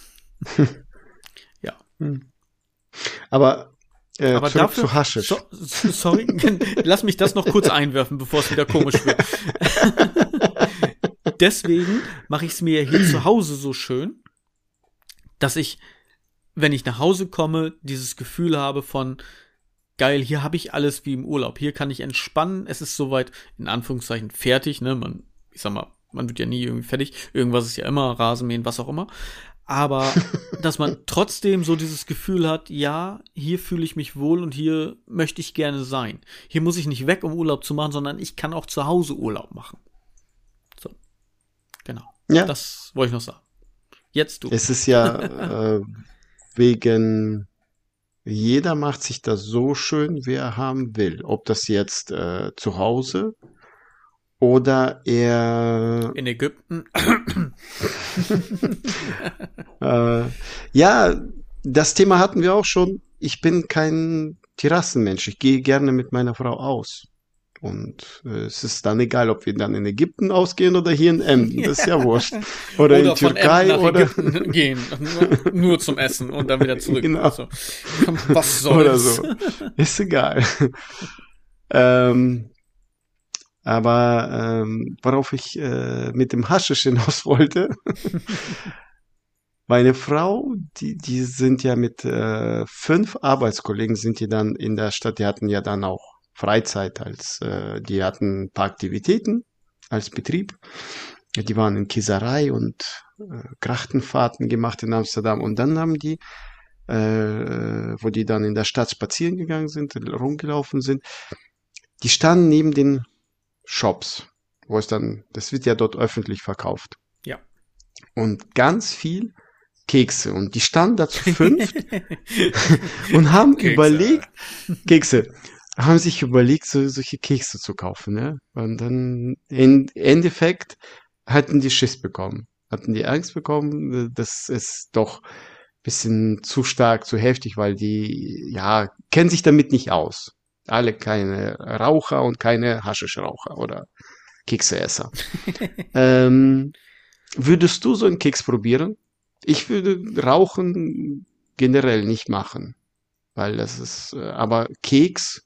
S1: Ja.
S2: Aber
S1: aber
S2: zurück
S1: dafür,
S2: zu Haschisch.
S1: Sorry, lass mich das noch kurz einwerfen, bevor es wieder komisch wird. Deswegen mache ich es mir hier zu Hause so schön, dass ich, wenn ich nach Hause komme, dieses Gefühl habe von, geil, hier habe ich alles wie im Urlaub. Hier kann ich entspannen. Es ist soweit, in Anführungszeichen, fertig. Ne? Ich sag mal, man wird ja nie irgendwie fertig. Irgendwas ist ja immer, Rasenmähen, was auch immer. Aber dass man trotzdem so dieses Gefühl hat, ja, hier fühle ich mich wohl und hier möchte ich gerne sein. Hier muss ich nicht weg, um Urlaub zu machen, sondern ich kann auch zu Hause Urlaub machen. So, genau.
S2: Ja.
S1: Das wollte ich noch sagen. Jetzt du.
S2: Es ist ja wegen, jeder macht sich das so schön, wie er haben will. Ob das jetzt zu Hause oder eher
S1: In Ägypten.
S2: ja, das Thema hatten wir auch schon. Ich bin kein Terrassenmensch. Ich gehe gerne mit meiner Frau aus. Und es ist dann egal, ob wir dann in Ägypten ausgehen oder hier in Emden. Das ist ja wurscht. Oder in Türkei
S1: von Emden nach
S2: oder
S1: Ägypten gehen. Nur zum Essen und dann wieder zurück.
S2: Genau.
S1: Also, was soll's?
S2: oder so. Ist egal. Aber worauf ich mit dem Haschisch hinaus wollte, meine Frau, die sind ja mit 5 Arbeitskollegen sind die dann in der Stadt, die hatten ja dann auch Freizeit die hatten ein paar Aktivitäten als Betrieb. Die waren in Kieserei und Krachtenfahrten gemacht in Amsterdam und dann haben die, wo die dann in der Stadt spazieren gegangen sind, rumgelaufen sind, die standen neben den Shops, das wird ja dort öffentlich verkauft.
S1: Ja.
S2: Und ganz viel Kekse. Und die standen da zu 5 und haben sich überlegt, solche Kekse zu kaufen, ne? Und dann im Endeffekt hatten die Schiss bekommen. Hatten die Angst bekommen, das ist doch ein bisschen zu stark, zu heftig, weil die, ja, kennen sich damit nicht aus. Alle keine Raucher und keine Haschischraucher oder Kekseesser. Würdest du so einen Keks probieren? Ich würde Rauchen generell nicht machen, weil das ist, aber Keks,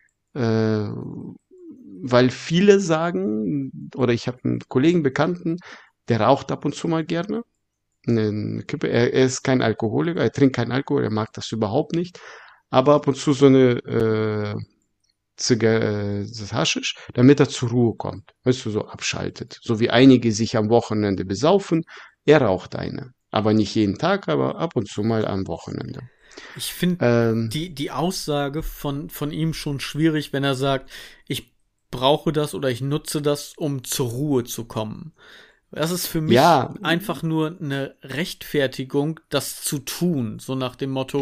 S2: weil viele sagen, oder ich habe einen Kollegen, Bekannten, der raucht ab und zu mal gerne. Eine Kippe. Er ist kein Alkoholiker, er trinkt keinen Alkohol, er mag das überhaupt nicht. Aber ab und zu so eine das Haschisch, damit er zur Ruhe kommt. Weißt du, so abschaltet. So wie einige sich am Wochenende besaufen. Er raucht eine. Aber nicht jeden Tag, aber ab und zu mal am Wochenende.
S1: Ich finde die Aussage von ihm schon schwierig, wenn er sagt, ich brauche das oder ich nutze das, um zur Ruhe zu kommen. Das ist für mich einfach nur eine Rechtfertigung, das zu tun. So nach dem Motto,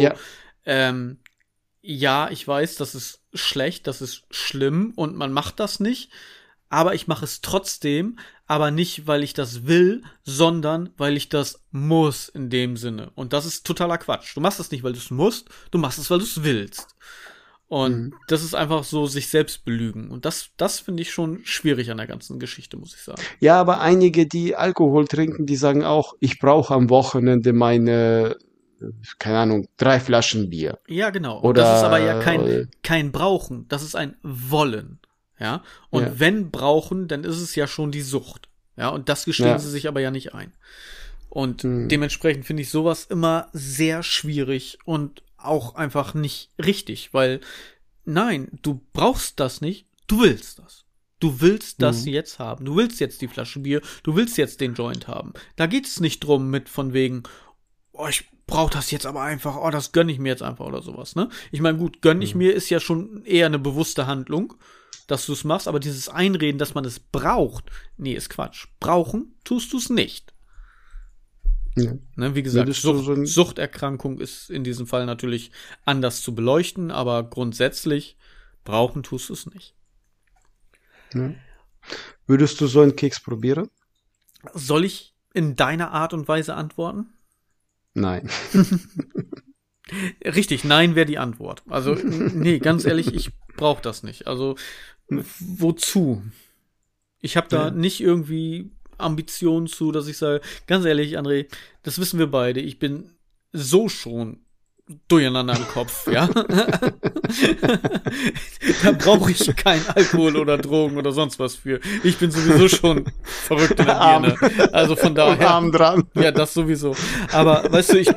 S1: ja, ich weiß, das ist schlecht, das ist schlimm und man macht das nicht, aber ich mache es trotzdem, aber nicht, weil ich das will, sondern weil ich das muss in dem Sinne. Und das ist totaler Quatsch. Du machst es nicht, weil du es musst, du machst es, weil du es willst. Und das ist einfach so sich selbst belügen. Und das finde ich schon schwierig an der ganzen Geschichte, muss ich sagen.
S2: Ja, aber einige, die Alkohol trinken, die sagen auch, ich brauche am Wochenende meine, keine Ahnung, 3 Flaschen Bier.
S1: Ja, genau. Und
S2: Oder,
S1: das ist aber ja kein Brauchen. Das ist ein Wollen. Ja. Und wenn brauchen, dann ist es ja schon die Sucht. Ja. Und das gestehen sie sich aber ja nicht ein. Und dementsprechend finde ich sowas immer sehr schwierig und auch einfach nicht richtig, weil nein, du brauchst das nicht, du willst das. Du willst das jetzt haben. Du willst jetzt die Flasche Bier, du willst jetzt den Joint haben. Da geht es nicht drum mit von wegen, oh, ich brauch das jetzt aber einfach, oh, das gönn ich mir jetzt einfach oder sowas, ne? Ich meine, gut, gönn ich mir ist ja schon eher eine bewusste Handlung, dass du es machst, aber dieses Einreden, dass man es braucht, nee, ist Quatsch. Brauchen tust du es nicht. Ja. Ne, wie gesagt, Suchterkrankung ist in diesem Fall natürlich anders zu beleuchten, aber grundsätzlich brauchen tust du es nicht.
S2: Ja. Würdest du so einen Keks probieren?
S1: Soll ich in deiner Art und Weise antworten?
S2: Nein.
S1: Richtig, nein wäre die Antwort. Also, nee, ganz ehrlich, ich brauche das nicht. Also, wozu? Ich habe da nicht irgendwie Ambitionen zu, dass ich sage, ganz ehrlich, André, das wissen wir beide, ich bin so schon durcheinander im Kopf, ja. Da brauche ich keinen Alkohol oder Drogen oder sonst was für. Ich bin sowieso schon verrückt in der Birne. Also von daher.
S2: Arm dran.
S1: Ja, das sowieso. Aber weißt du,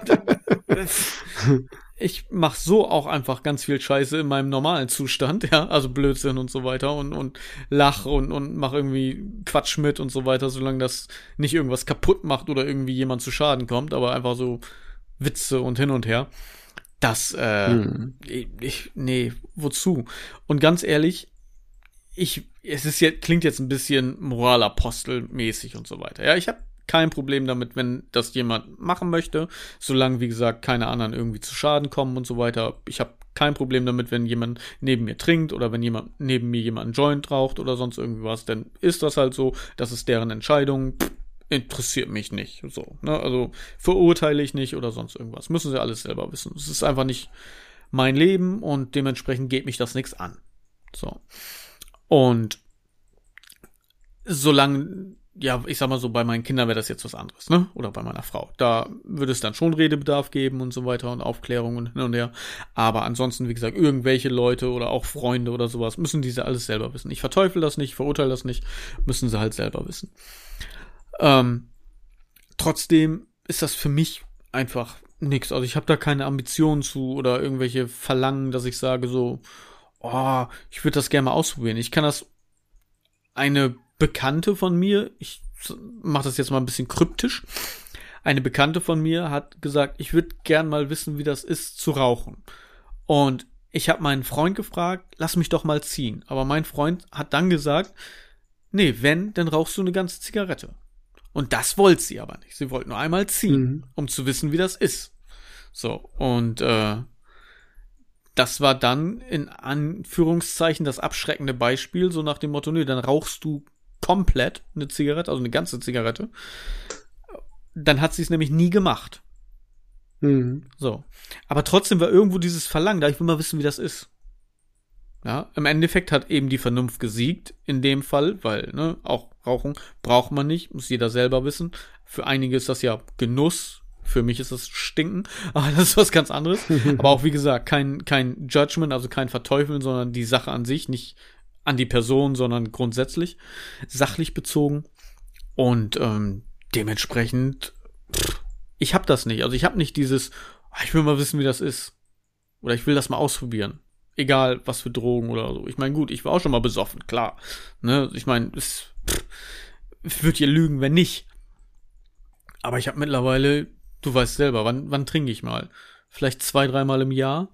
S1: ich mache so auch einfach ganz viel Scheiße in meinem normalen Zustand, ja, also Blödsinn und so weiter und lach und mach irgendwie Quatsch mit und so weiter, solange das nicht irgendwas kaputt macht oder irgendwie jemand zu Schaden kommt, aber einfach so Witze und hin und her. Das, nee, wozu? Und ganz ehrlich, klingt jetzt ein bisschen Moralapostelmäßig und so weiter. Ja, ich habe kein Problem damit, wenn das jemand machen möchte, solange, wie gesagt, keine anderen irgendwie zu Schaden kommen und so weiter. Ich habe kein Problem damit, wenn jemand neben mir trinkt oder wenn jemand neben mir jemand einen Joint raucht oder sonst irgendwie was, dann ist das halt so, das ist deren Entscheidung, interessiert mich nicht, so, ne, also verurteile ich nicht oder sonst irgendwas. Müssen sie alles selber wissen. Es ist einfach nicht mein Leben und dementsprechend geht mich das nichts an. So. Und solange, ja, ich sag mal so, bei meinen Kindern wäre das jetzt was anderes, ne? Oder bei meiner Frau. Da würde es dann schon Redebedarf geben und so weiter und Aufklärung und hin und her. Aber ansonsten, wie gesagt, irgendwelche Leute oder auch Freunde oder sowas, müssen diese alles selber wissen. Ich verteufel das nicht, verurteile das nicht, müssen sie halt selber wissen. Trotzdem ist das für mich einfach nix. Also ich habe da keine Ambitionen zu oder irgendwelche Verlangen, dass ich sage so, oh, ich würde das gerne mal ausprobieren. Ich kann das eine Bekannte von mir, ich mache das jetzt mal ein bisschen kryptisch, eine Bekannte von mir hat gesagt, ich würde gern mal wissen, wie das ist, zu rauchen. Und ich habe meinen Freund gefragt, lass mich doch mal ziehen. Aber mein Freund hat dann gesagt, nee, wenn, dann rauchst du eine ganze Zigarette. Und das wollte sie aber nicht. Sie wollte nur einmal ziehen, um zu wissen, wie das ist. So, und das war dann in Anführungszeichen das abschreckende Beispiel, so nach dem Motto, nee, dann rauchst du komplett eine Zigarette, also eine ganze Zigarette. Dann hat sie es nämlich nie gemacht. So. Aber trotzdem war irgendwo dieses Verlangen da, ich will mal wissen, wie das ist. Ja, im Endeffekt hat eben die Vernunft gesiegt, in dem Fall, weil, ne, auch Rauchen braucht man nicht, muss jeder selber wissen. Für einige ist das ja Genuss, für mich ist das Stinken, aber das ist was ganz anderes. Aber auch, wie gesagt, kein Judgment, also kein Verteufeln, sondern die Sache an sich, nicht an die Person, sondern grundsätzlich, sachlich bezogen. Und dementsprechend, ich hab das nicht. Also ich habe nicht dieses, ich will mal wissen, wie das ist. Oder ich will das mal ausprobieren. Egal, was für Drogen oder so. Ich meine, gut, ich war auch schon mal besoffen, klar. Ne? Ich meine, ich würde ja lügen, wenn nicht. Aber ich habe mittlerweile, du weißt selber, wann trinke ich mal? Vielleicht 2-3 Mal im Jahr.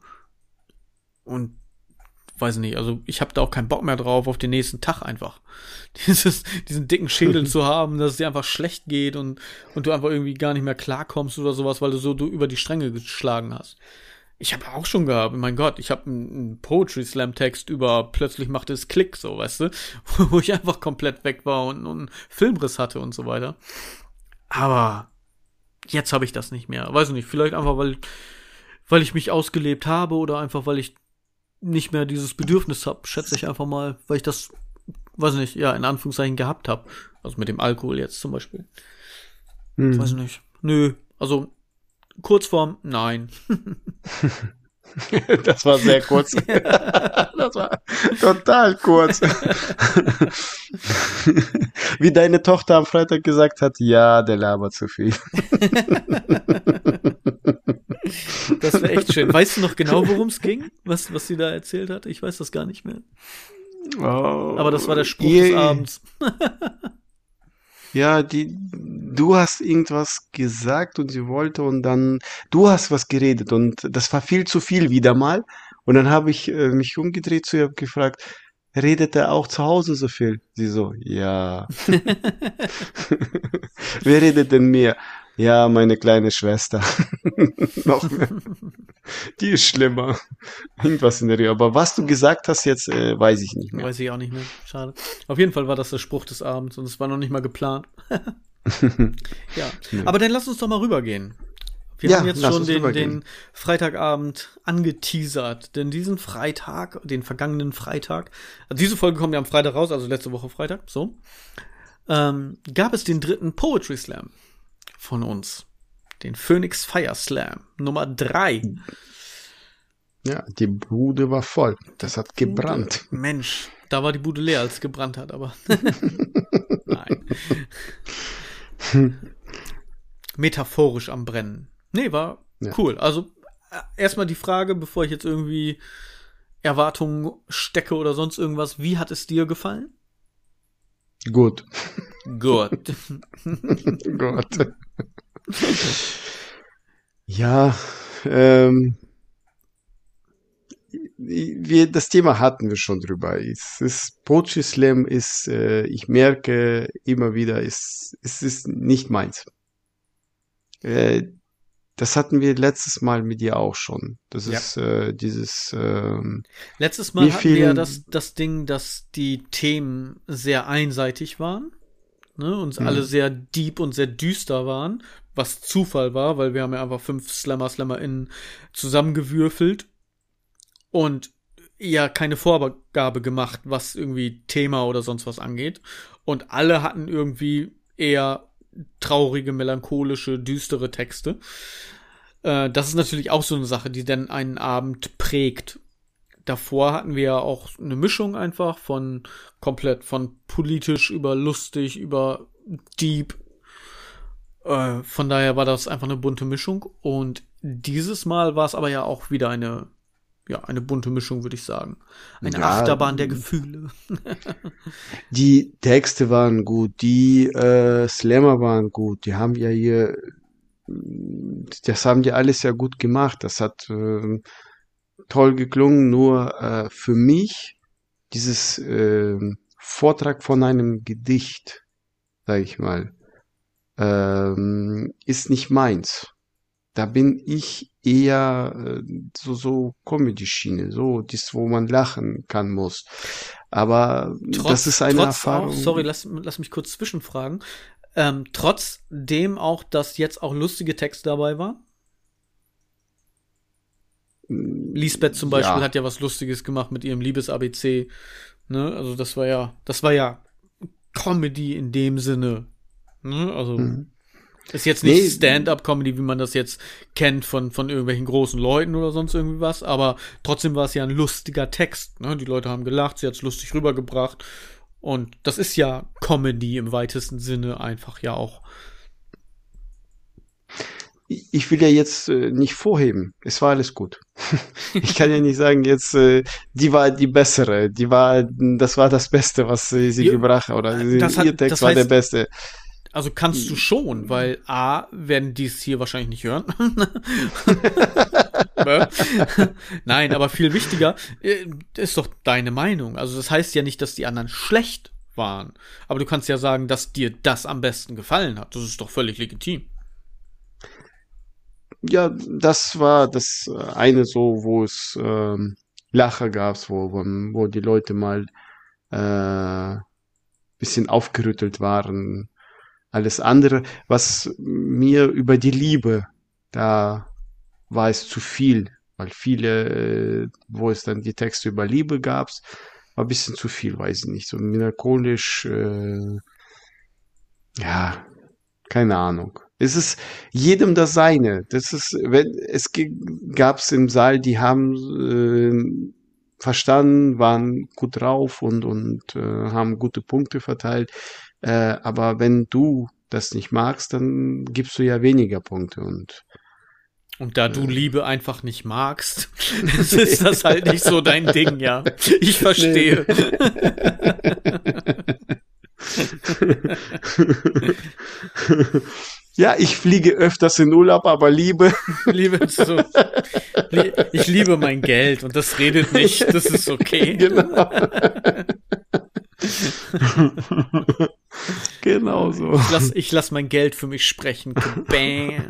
S1: Und weiß nicht, also ich habe da auch keinen Bock mehr drauf, auf den nächsten Tag einfach. Diesen dicken Schädel zu haben, dass es dir einfach schlecht geht und du einfach irgendwie gar nicht mehr klarkommst oder sowas, weil du über die Stränge geschlagen hast. Ich habe auch schon gehabt, mein Gott, ich habe einen Poetry-Slam-Text über plötzlich machte es Klick, so, weißt du, wo ich einfach komplett weg war und einen Filmriss hatte und so weiter. Aber jetzt habe ich das nicht mehr. Weiß nicht, vielleicht einfach, weil ich mich ausgelebt habe oder einfach, weil ich nicht mehr dieses Bedürfnis habe, schätze ich einfach mal, weil ich das, weiß nicht, ja, in Anführungszeichen gehabt habe. Also mit dem Alkohol jetzt zum Beispiel. Weiß nicht. Nö, also Kurzform, nein.
S2: Das war sehr kurz. Das war total kurz. Wie deine Tochter am Freitag gesagt hat, ja, der labert zu viel.
S1: Das wäre echt schön. Weißt du noch genau, worum es ging? Was sie da erzählt hat? Ich weiß das gar nicht mehr.
S2: Oh,
S1: aber das war der Spruch des Abends.
S2: Ja, du hast irgendwas gesagt und sie wollte und dann, du hast was geredet und das war viel zu viel wieder mal. Und dann habe ich mich umgedreht zu ihr und gefragt, redet er auch zu Hause so viel? Sie so, ja. Wer redet denn mehr? Ja, meine kleine Schwester. Noch mehr. Die ist schlimmer. Irgendwas in der Richtung. Aber was du gesagt hast jetzt, weiß ich nicht mehr.
S1: Weiß ich auch nicht mehr. Schade. Auf jeden Fall war das der Spruch des Abends und es war noch nicht mal geplant. Ja. Aber dann lass uns doch mal rübergehen. Wir haben jetzt schon den Freitagabend angeteasert. Denn diesen Freitag, den vergangenen Freitag, also diese Folge kommt ja am Freitag raus, also letzte Woche Freitag, so, gab es den 3. Poetry Slam von uns. Den Phoenix Fire Slam Nummer 3.
S2: Ja, die Bude war voll. Das hat gebrannt.
S1: Mensch, da war die Bude leer, als es gebrannt hat, aber nein. Metaphorisch am Brennen. Nee, war cool. Also erstmal die Frage, bevor ich jetzt irgendwie Erwartungen stecke oder sonst irgendwas, wie hat es dir gefallen?
S2: Gut.
S1: Gut.
S2: Gut. Ja, das Thema hatten wir schon drüber. Poetry Slam ist, ich merke immer wieder, es ist nicht meins. Das hatten wir letztes Mal mit dir auch schon. Das ist dieses.
S1: Letztes Mal hatten wir ja das Ding, dass die Themen sehr einseitig waren, ne, und alle sehr deep und sehr düster waren, was Zufall war, weil wir haben ja einfach 5 SlammerInnen zusammengewürfelt und ja keine Vorgabe gemacht, was irgendwie Thema oder sonst was angeht. Und alle hatten irgendwie eher traurige, melancholische, düstere Texte. Das ist natürlich auch so eine Sache, die dann einen Abend prägt. Davor hatten wir ja auch eine Mischung einfach von politisch über lustig, über deep. Von daher war das einfach eine bunte Mischung. Und dieses Mal war es aber ja auch wieder eine bunte Mischung, würde ich sagen. Eine Achterbahn der Gefühle.
S2: Die Texte waren gut, die Slammer waren gut, die haben ja hier, das haben die alles ja gut gemacht, das hat toll geklungen, nur für mich dieses Vortrag von einem Gedicht, sag ich mal, ist nicht meins. Da bin ich eher so Comedy-Schiene, so das, wo man lachen kann muss. Aber das ist eine Erfahrung.
S1: Auch, sorry, lass mich kurz zwischenfragen. Trotzdem auch, dass jetzt auch lustige Texte dabei waren? Lisbeth zum Beispiel hat ja was Lustiges gemacht mit ihrem Liebes-ABC. Ne? Also das war ja Comedy in dem Sinne. Ne? Also ist jetzt nicht Stand-up-Comedy, wie man das jetzt kennt von irgendwelchen großen Leuten oder sonst irgendwie was, aber trotzdem war es ja ein lustiger Text. Ne? Die Leute haben gelacht, sie hat es lustig rübergebracht. Und das ist ja Comedy im weitesten Sinne einfach ja auch.
S2: Ich will ja jetzt nicht vorheben. Es war alles gut. Ich kann ja nicht sagen, jetzt die war die bessere. Das war das Beste, was sie gebracht hat. Oder ihr Text war der beste.
S1: Also kannst du schon, weil A, werden die es hier wahrscheinlich nicht hören. Nein, aber viel wichtiger ist doch deine Meinung. Also das heißt ja nicht, dass die anderen schlecht waren. Aber du kannst ja sagen, dass dir das am besten gefallen hat. Das ist doch völlig legitim.
S2: Ja, das war das eine so, wo es Lacher gab, wo die Leute mal bisschen aufgerüttelt waren. Alles andere, was mir über die Liebe, da war es zu viel, weil viele, wo es dann die Texte über Liebe gab, war ein bisschen zu viel, weiß ich nicht, so melancholisch, ja, keine Ahnung. Es ist jedem das Seine. Das ist, wenn es gab's im Saal, die haben verstanden, waren gut drauf und haben gute Punkte verteilt. Aber wenn du das nicht magst, dann gibst du ja weniger Punkte
S1: und da du Liebe einfach nicht magst, ist das halt nicht so dein Ding, ja. Ich verstehe.
S2: Ja, ich fliege öfters in Urlaub, aber Liebe
S1: ist so. Ich liebe mein Geld und das redet nicht, das ist okay.
S2: Genau. Genau so.
S1: Ich lass mein Geld für mich sprechen. Bam.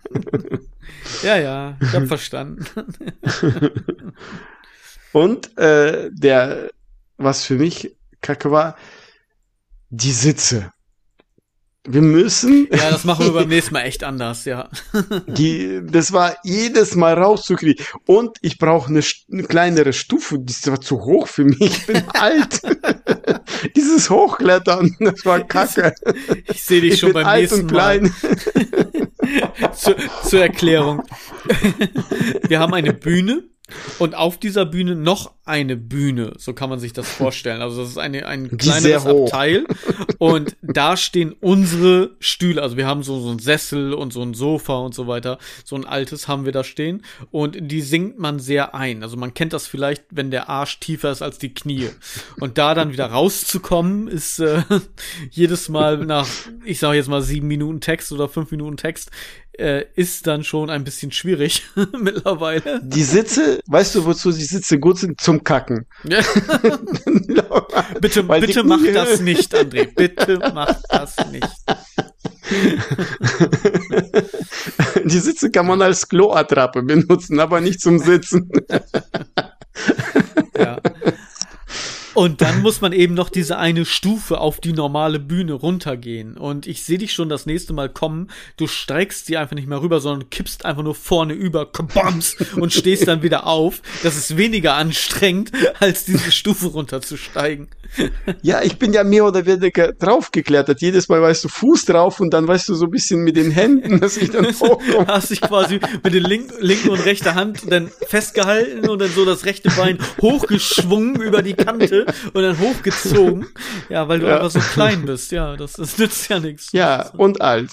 S1: Ja, ich hab verstanden.
S2: Und was für mich kacke war, die Sitze. Wir müssen.
S1: Ja, das machen wir beim nächsten Mal echt anders, ja.
S2: Das war jedes Mal rauszukriegen. Und ich brauche eine kleinere Stufe. Das war zu hoch für mich. Ich bin alt. Dieses Hochklettern, das war kacke.
S1: Ich sehe dich schon beim nächsten Mal. Zur Erklärung. Wir haben eine Bühne. Und auf dieser Bühne noch eine Bühne, so kann man sich das vorstellen. Also das ist ein kleineres Abteil und da stehen unsere Stühle. Also wir haben so ein Sessel und so ein Sofa und so weiter. So ein altes haben wir da stehen und die sinkt man sehr ein. Also man kennt das vielleicht, wenn der Arsch tiefer ist als die Knie. Und da dann wieder rauszukommen, ist jedes Mal nach, ich sage jetzt mal 7 Minuten Text oder 5 Minuten Text, ist dann schon ein bisschen schwierig mittlerweile.
S2: Die Sitze, weißt du, wozu die Sitze gut sind? Zum Kacken.
S1: Ja. Bitte mach das nicht, André. Bitte mach das nicht.
S2: Die Sitze kann man als Kloattrappe benutzen, aber nicht zum Sitzen.
S1: Ja. Und dann muss man eben noch diese eine Stufe auf die normale Bühne runtergehen. Und ich sehe dich schon das nächste Mal kommen. Du steigst sie einfach nicht mehr rüber, sondern kippst einfach nur vorne über, kabams, und stehst dann wieder auf. Das ist weniger anstrengend, als diese Stufe runterzusteigen.
S2: Ja, ich bin ja mehr oder weniger draufgeklettert. Jedes Mal weißt du Fuß drauf und dann weißt du so ein bisschen mit den Händen, dass ich dann hochkomme.
S1: Hast dich quasi mit der linken und rechten Hand dann festgehalten und dann so das rechte Bein hochgeschwungen über die Kante und dann hochgezogen. Ja, weil du einfach so klein bist. Ja, das nützt ja nichts.
S2: Ja, und alt.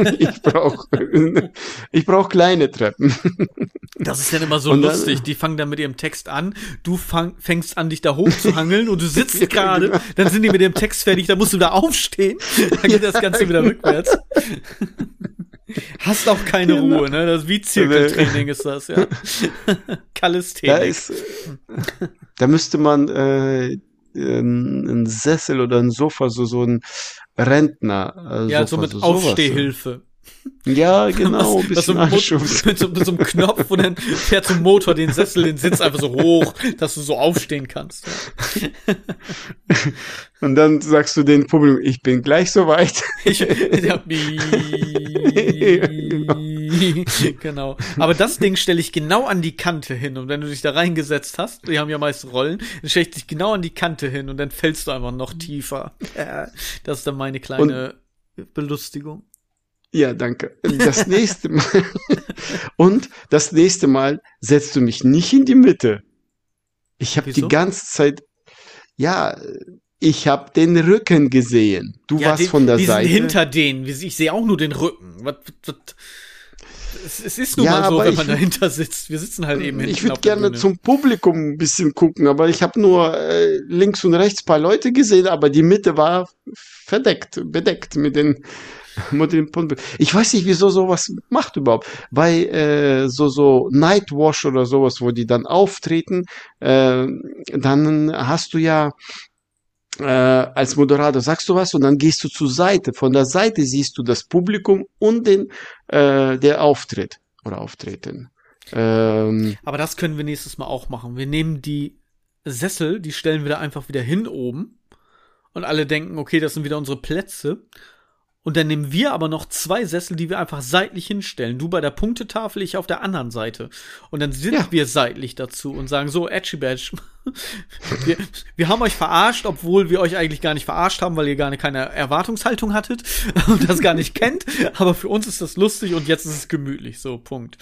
S2: Ich brauch kleine Treppen.
S1: Das ist dann immer so lustig. Die fangen dann mit ihrem Text an. Du fängst an, dich da hochzuhangeln und du sitzt gerade. Dann sind die mit dem Text fertig. Dann musst du da aufstehen. Dann geht das Ganze wieder rückwärts. Hast auch keine Ruhe, ne? Das ist wie Zirkeltraining ist das, ja. Calisthenic.
S2: Da müsste man ein Sessel oder ein Sofa, so ein Rentner.
S1: Ja, so mit Aufstehhilfe.
S2: Ja, genau, ein bisschen
S1: mit so einem Knopf und dann fährt so ein Motor den Sitz einfach so hoch, dass du so aufstehen kannst. Ja.
S2: Und dann sagst du dem Publikum, ich bin gleich soweit.
S1: Genau. Aber das Ding stelle ich genau an die Kante hin und wenn du dich da reingesetzt hast, die haben ja meist Rollen, dann stelle ich dich genau an die Kante hin und dann fällst du einfach noch tiefer. Das ist dann meine kleine Belustigung.
S2: Ja, danke. Das nächste Mal setzt du mich nicht in die Mitte. Ich habe die ganze Zeit, ich habe den Rücken gesehen. Du warst von der Seite.
S1: Die sind hinter denen. Ich sehe auch nur den Rücken. Es ist nun mal so, wenn man dahinter sitzt. Wir sitzen halt eben hinten.
S2: Ich würde gerne zum Publikum ein bisschen gucken, aber ich habe nur links und rechts ein paar Leute gesehen, aber die Mitte war bedeckt mit den Ich weiß nicht, wieso sowas macht überhaupt. Bei so Nightwash oder sowas, wo die dann auftreten, dann hast du ja als Moderator sagst du was und dann gehst du zur Seite. Von der Seite siehst du das Publikum und der Auftritt oder Auftreten.
S1: Aber das können wir nächstes Mal auch machen. Wir nehmen die Sessel, die stellen wir da einfach wieder hin oben und alle denken, okay, das sind wieder unsere Plätze. Und dann nehmen wir aber noch 2 Sessel, die wir einfach seitlich hinstellen. Du bei der Punktetafel, ich auf der anderen Seite. Und dann sind wir seitlich dazu und sagen so, Edgy Badge, wir haben euch verarscht, obwohl wir euch eigentlich gar nicht verarscht haben, weil ihr gar keine Erwartungshaltung hattet und das gar nicht kennt. Aber für uns ist das lustig und jetzt ist es gemütlich. So, Punkt.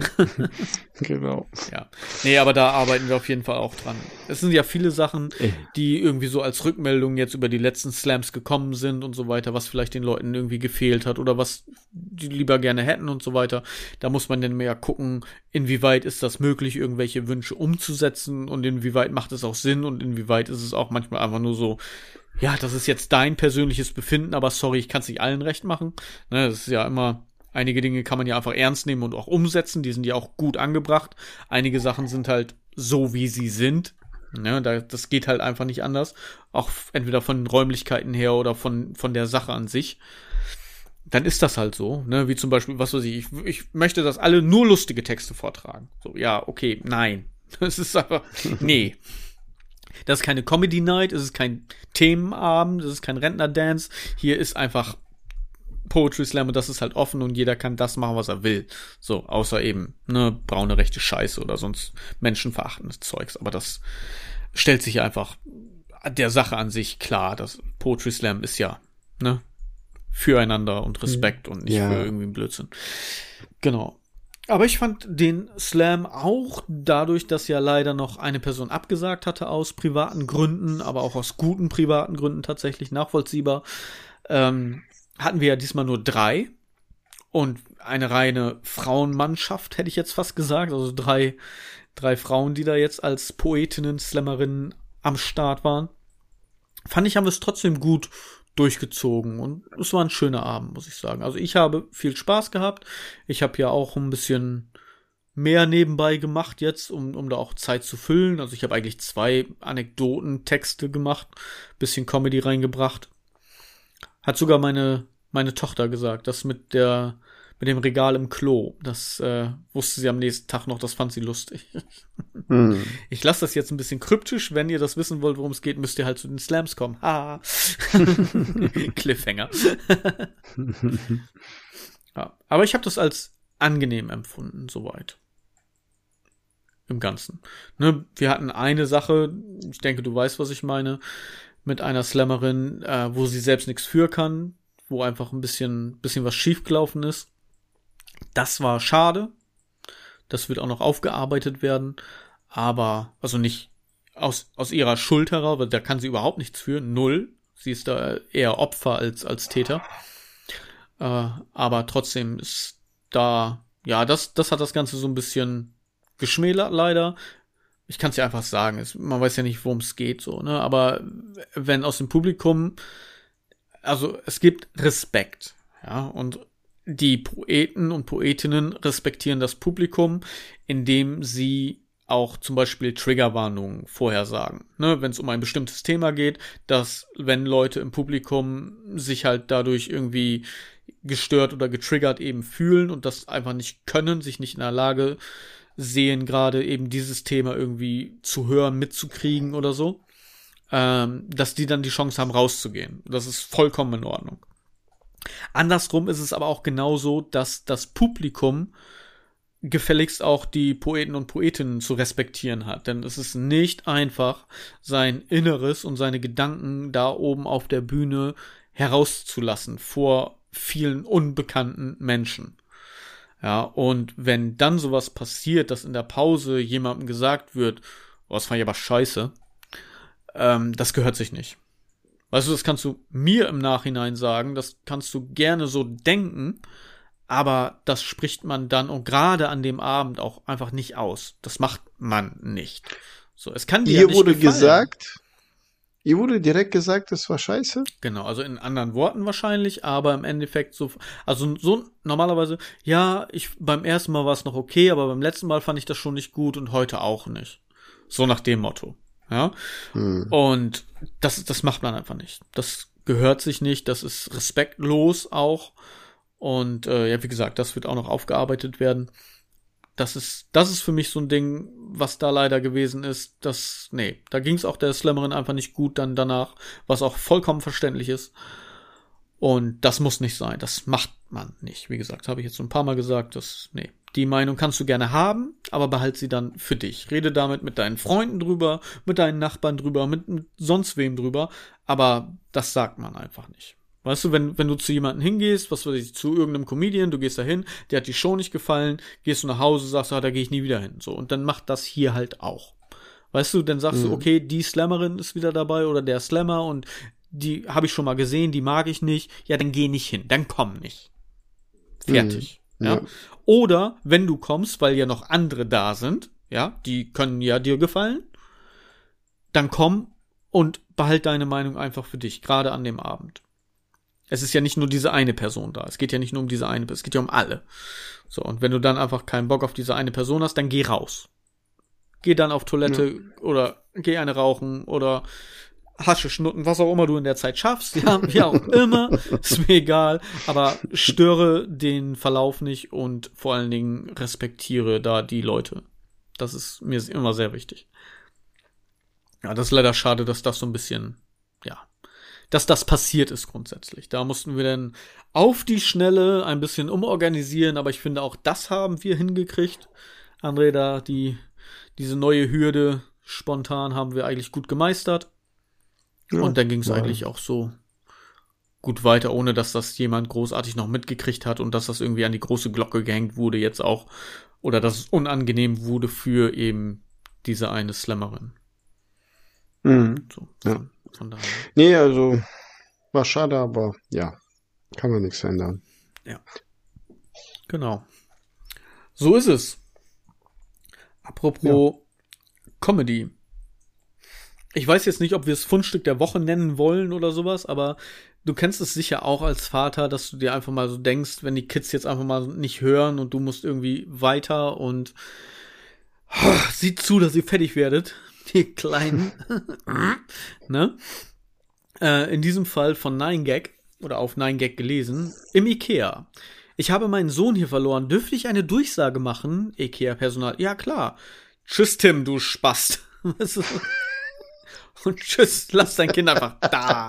S2: Genau.
S1: Ja. Nee, aber da arbeiten wir auf jeden Fall auch dran. Es sind ja viele Sachen, die irgendwie so als Rückmeldung jetzt über die letzten Slams gekommen sind und so weiter, was vielleicht den Leuten irgendwie gefehlt hat oder was die lieber gerne hätten und so weiter. Da muss man dann mehr gucken, inwieweit ist das möglich, irgendwelche Wünsche umzusetzen und inwieweit macht es auch Sinn und inwieweit ist es auch manchmal einfach nur so, ja, das ist jetzt dein persönliches Befinden, aber sorry, ich kann es nicht allen recht machen. Ne, das ist ja immer, einige Dinge kann man ja einfach ernst nehmen und auch umsetzen, die sind ja auch gut angebracht. Einige Sachen sind halt so, wie sie sind. Ne, das geht halt einfach nicht anders. Auch entweder von den Räumlichkeiten her oder von der Sache an sich. Dann ist das halt so, ne, wie zum Beispiel, was weiß ich möchte, dass alle nur lustige Texte vortragen. So, ja, okay, nein. Das ist einfach, nee. Das ist keine Comedy Night, es ist kein Themenabend, es ist kein Rentner-Dance. Hier ist einfach Poetry Slam und das ist halt offen und jeder kann das machen, was er will. So, außer eben, ne, braune rechte Scheiße oder sonst menschenverachtendes Zeugs. Aber das stellt sich einfach der Sache an sich klar. Das Poetry Slam ist ja, ne, füreinander und Respekt und nicht für irgendwie einen Blödsinn. Genau. Aber ich fand den Slam auch dadurch, dass ja leider noch eine Person abgesagt hatte aus privaten Gründen, aber auch aus guten privaten Gründen tatsächlich nachvollziehbar, hatten wir ja diesmal nur 3 und eine reine Frauenmannschaft, hätte ich jetzt fast gesagt, also 3 Frauen, die da jetzt als Poetinnen, Slammerinnen am Start waren. Fand ich, haben wir es trotzdem gut durchgezogen und es war ein schöner Abend, muss ich sagen. Also ich habe viel Spaß gehabt. Ich habe ja auch ein bisschen mehr nebenbei gemacht jetzt, um da auch Zeit zu füllen. Also ich habe eigentlich 2 Anekdotentexte gemacht, bisschen Comedy reingebracht. Hat sogar meine Tochter gesagt, das mit dem Regal im Klo, das wusste sie am nächsten Tag noch, das fand sie lustig. Ich lasse das jetzt ein bisschen kryptisch, wenn ihr das wissen wollt, worum es geht, müsst ihr halt zu den Slams kommen. Ha! Cliffhanger. Ja, aber ich habe das als angenehm empfunden, soweit. Im Ganzen. Ne, wir hatten eine Sache, ich denke, du weißt, was ich meine, mit einer Slammerin, wo sie selbst nichts für kann, wo einfach ein bisschen was schiefgelaufen ist. Das war schade. Das wird auch noch aufgearbeitet werden. Aber, also nicht aus ihrer Schuld heraus, weil da kann sie überhaupt nichts für. 0. Sie ist da eher Opfer als Täter. Aber trotzdem ist da, ja, das hat das Ganze so ein bisschen geschmälert, leider. Ich kann es ja einfach sagen. Man weiß ja nicht, worum es geht, so, ne? Aber wenn aus dem Publikum, also es gibt Respekt, ja, und die Poeten und Poetinnen respektieren das Publikum, indem sie auch zum Beispiel Triggerwarnungen vorhersagen. Ne, wenn es um ein bestimmtes Thema geht, dass wenn Leute im Publikum sich halt dadurch irgendwie gestört oder getriggert eben fühlen und das einfach nicht können, sich nicht in der Lage sehen, gerade eben dieses Thema irgendwie zu hören, mitzukriegen oder so, dass die dann die Chance haben, rauszugehen. Das ist vollkommen in Ordnung. Andersrum ist es aber auch genauso, dass das Publikum gefälligst auch die Poeten und Poetinnen zu respektieren hat. Denn es ist nicht einfach, sein Inneres und seine Gedanken da oben auf der Bühne herauszulassen vor vielen unbekannten Menschen. Ja, und wenn dann sowas passiert, dass in der Pause jemandem gesagt wird, oh, das fand ich aber scheiße, das gehört sich nicht. Weißt du, das kannst du mir im Nachhinein sagen, das kannst du gerne so denken, aber das spricht man dann und gerade an dem Abend auch einfach nicht aus. Das macht man nicht. So, es kann dir ja nicht gefallen.
S2: Ihr wurde direkt gesagt, das war scheiße?
S1: Genau, also in anderen Worten wahrscheinlich, aber im Endeffekt so, also so normalerweise, ja, beim ersten Mal war es noch okay, aber beim letzten Mal fand ich das schon nicht gut und heute auch nicht. So nach dem Motto. Ja, und das macht man einfach nicht. Das gehört sich nicht, das ist respektlos auch. Und ja, wie gesagt, das wird auch noch aufgearbeitet werden. Das ist für mich so ein Ding, was da leider gewesen ist. Da ging es auch der Slammerin einfach nicht gut dann danach, was auch vollkommen verständlich ist. Und das muss nicht sein. Das macht man nicht. Wie gesagt, habe ich jetzt schon ein paar Mal gesagt, die Meinung kannst du gerne haben, aber behalt sie dann für dich. Rede damit mit deinen Freunden drüber, mit deinen Nachbarn drüber, mit sonst wem drüber, aber das sagt man einfach nicht. Weißt du, wenn du zu jemandem hingehst, was weiß ich, zu irgendeinem Comedian, du gehst da hin, der hat die Show nicht gefallen, gehst du nach Hause, sagst, da gehe ich nie wieder hin. So, und dann macht das hier halt auch. Weißt du, dann sagst du, okay, die Slammerin ist wieder dabei oder der Slammer und die habe ich schon mal gesehen, die mag ich nicht. Ja, dann geh nicht hin, dann komm nicht. Fertig. Ja. Oder wenn du kommst, weil ja noch andere da sind, ja, die können ja dir gefallen, dann komm und behalt deine Meinung einfach für dich, gerade an dem Abend. Es ist ja nicht nur diese eine Person da. Es geht ja nicht nur um diese eine Person, es geht ja um alle. So, und wenn du dann einfach keinen Bock auf diese eine Person hast, dann geh raus. Geh dann auf Toilette oder geh eine rauchen oder Hasche schnutten, was auch immer du in der Zeit schaffst, ja, wie auch immer, ist mir egal, aber störe den Verlauf nicht und vor allen Dingen respektiere da die Leute. Das ist mir immer sehr wichtig. Ja, das ist leider schade, dass das so ein bisschen, dass das passiert ist grundsätzlich. Da mussten wir dann auf die Schnelle ein bisschen umorganisieren, aber ich finde, auch das haben wir hingekriegt. André, da diese neue Hürde spontan haben wir eigentlich gut gemeistert. Ja, und dann ging es eigentlich auch so gut weiter, ohne dass das jemand großartig noch mitgekriegt hat und dass das irgendwie an die große Glocke gehängt wurde jetzt auch. Oder dass es unangenehm wurde für eben diese eine Slammerin.
S2: So, von daher. Nee, also war schade, aber ja, kann man nichts ändern.
S1: Ja. Genau. So ist es. Apropos Comedy. Ich weiß jetzt nicht, ob wir es Fundstück der Woche nennen wollen oder sowas, aber du kennst es sicher auch als Vater, dass du dir einfach mal so denkst, wenn die Kids jetzt einfach mal nicht hören und du musst irgendwie weiter und sieht zu, dass ihr fertig werdet, die Kleinen. Ne? In diesem Fall von 9gag oder auf 9gag gelesen, im Ikea. Ich habe meinen Sohn hier verloren. Dürfte ich eine Durchsage machen? Ikea-Personal. Ja, klar. Tschüss, Tim, du Spast. Und tschüss, lass dein Kind einfach da.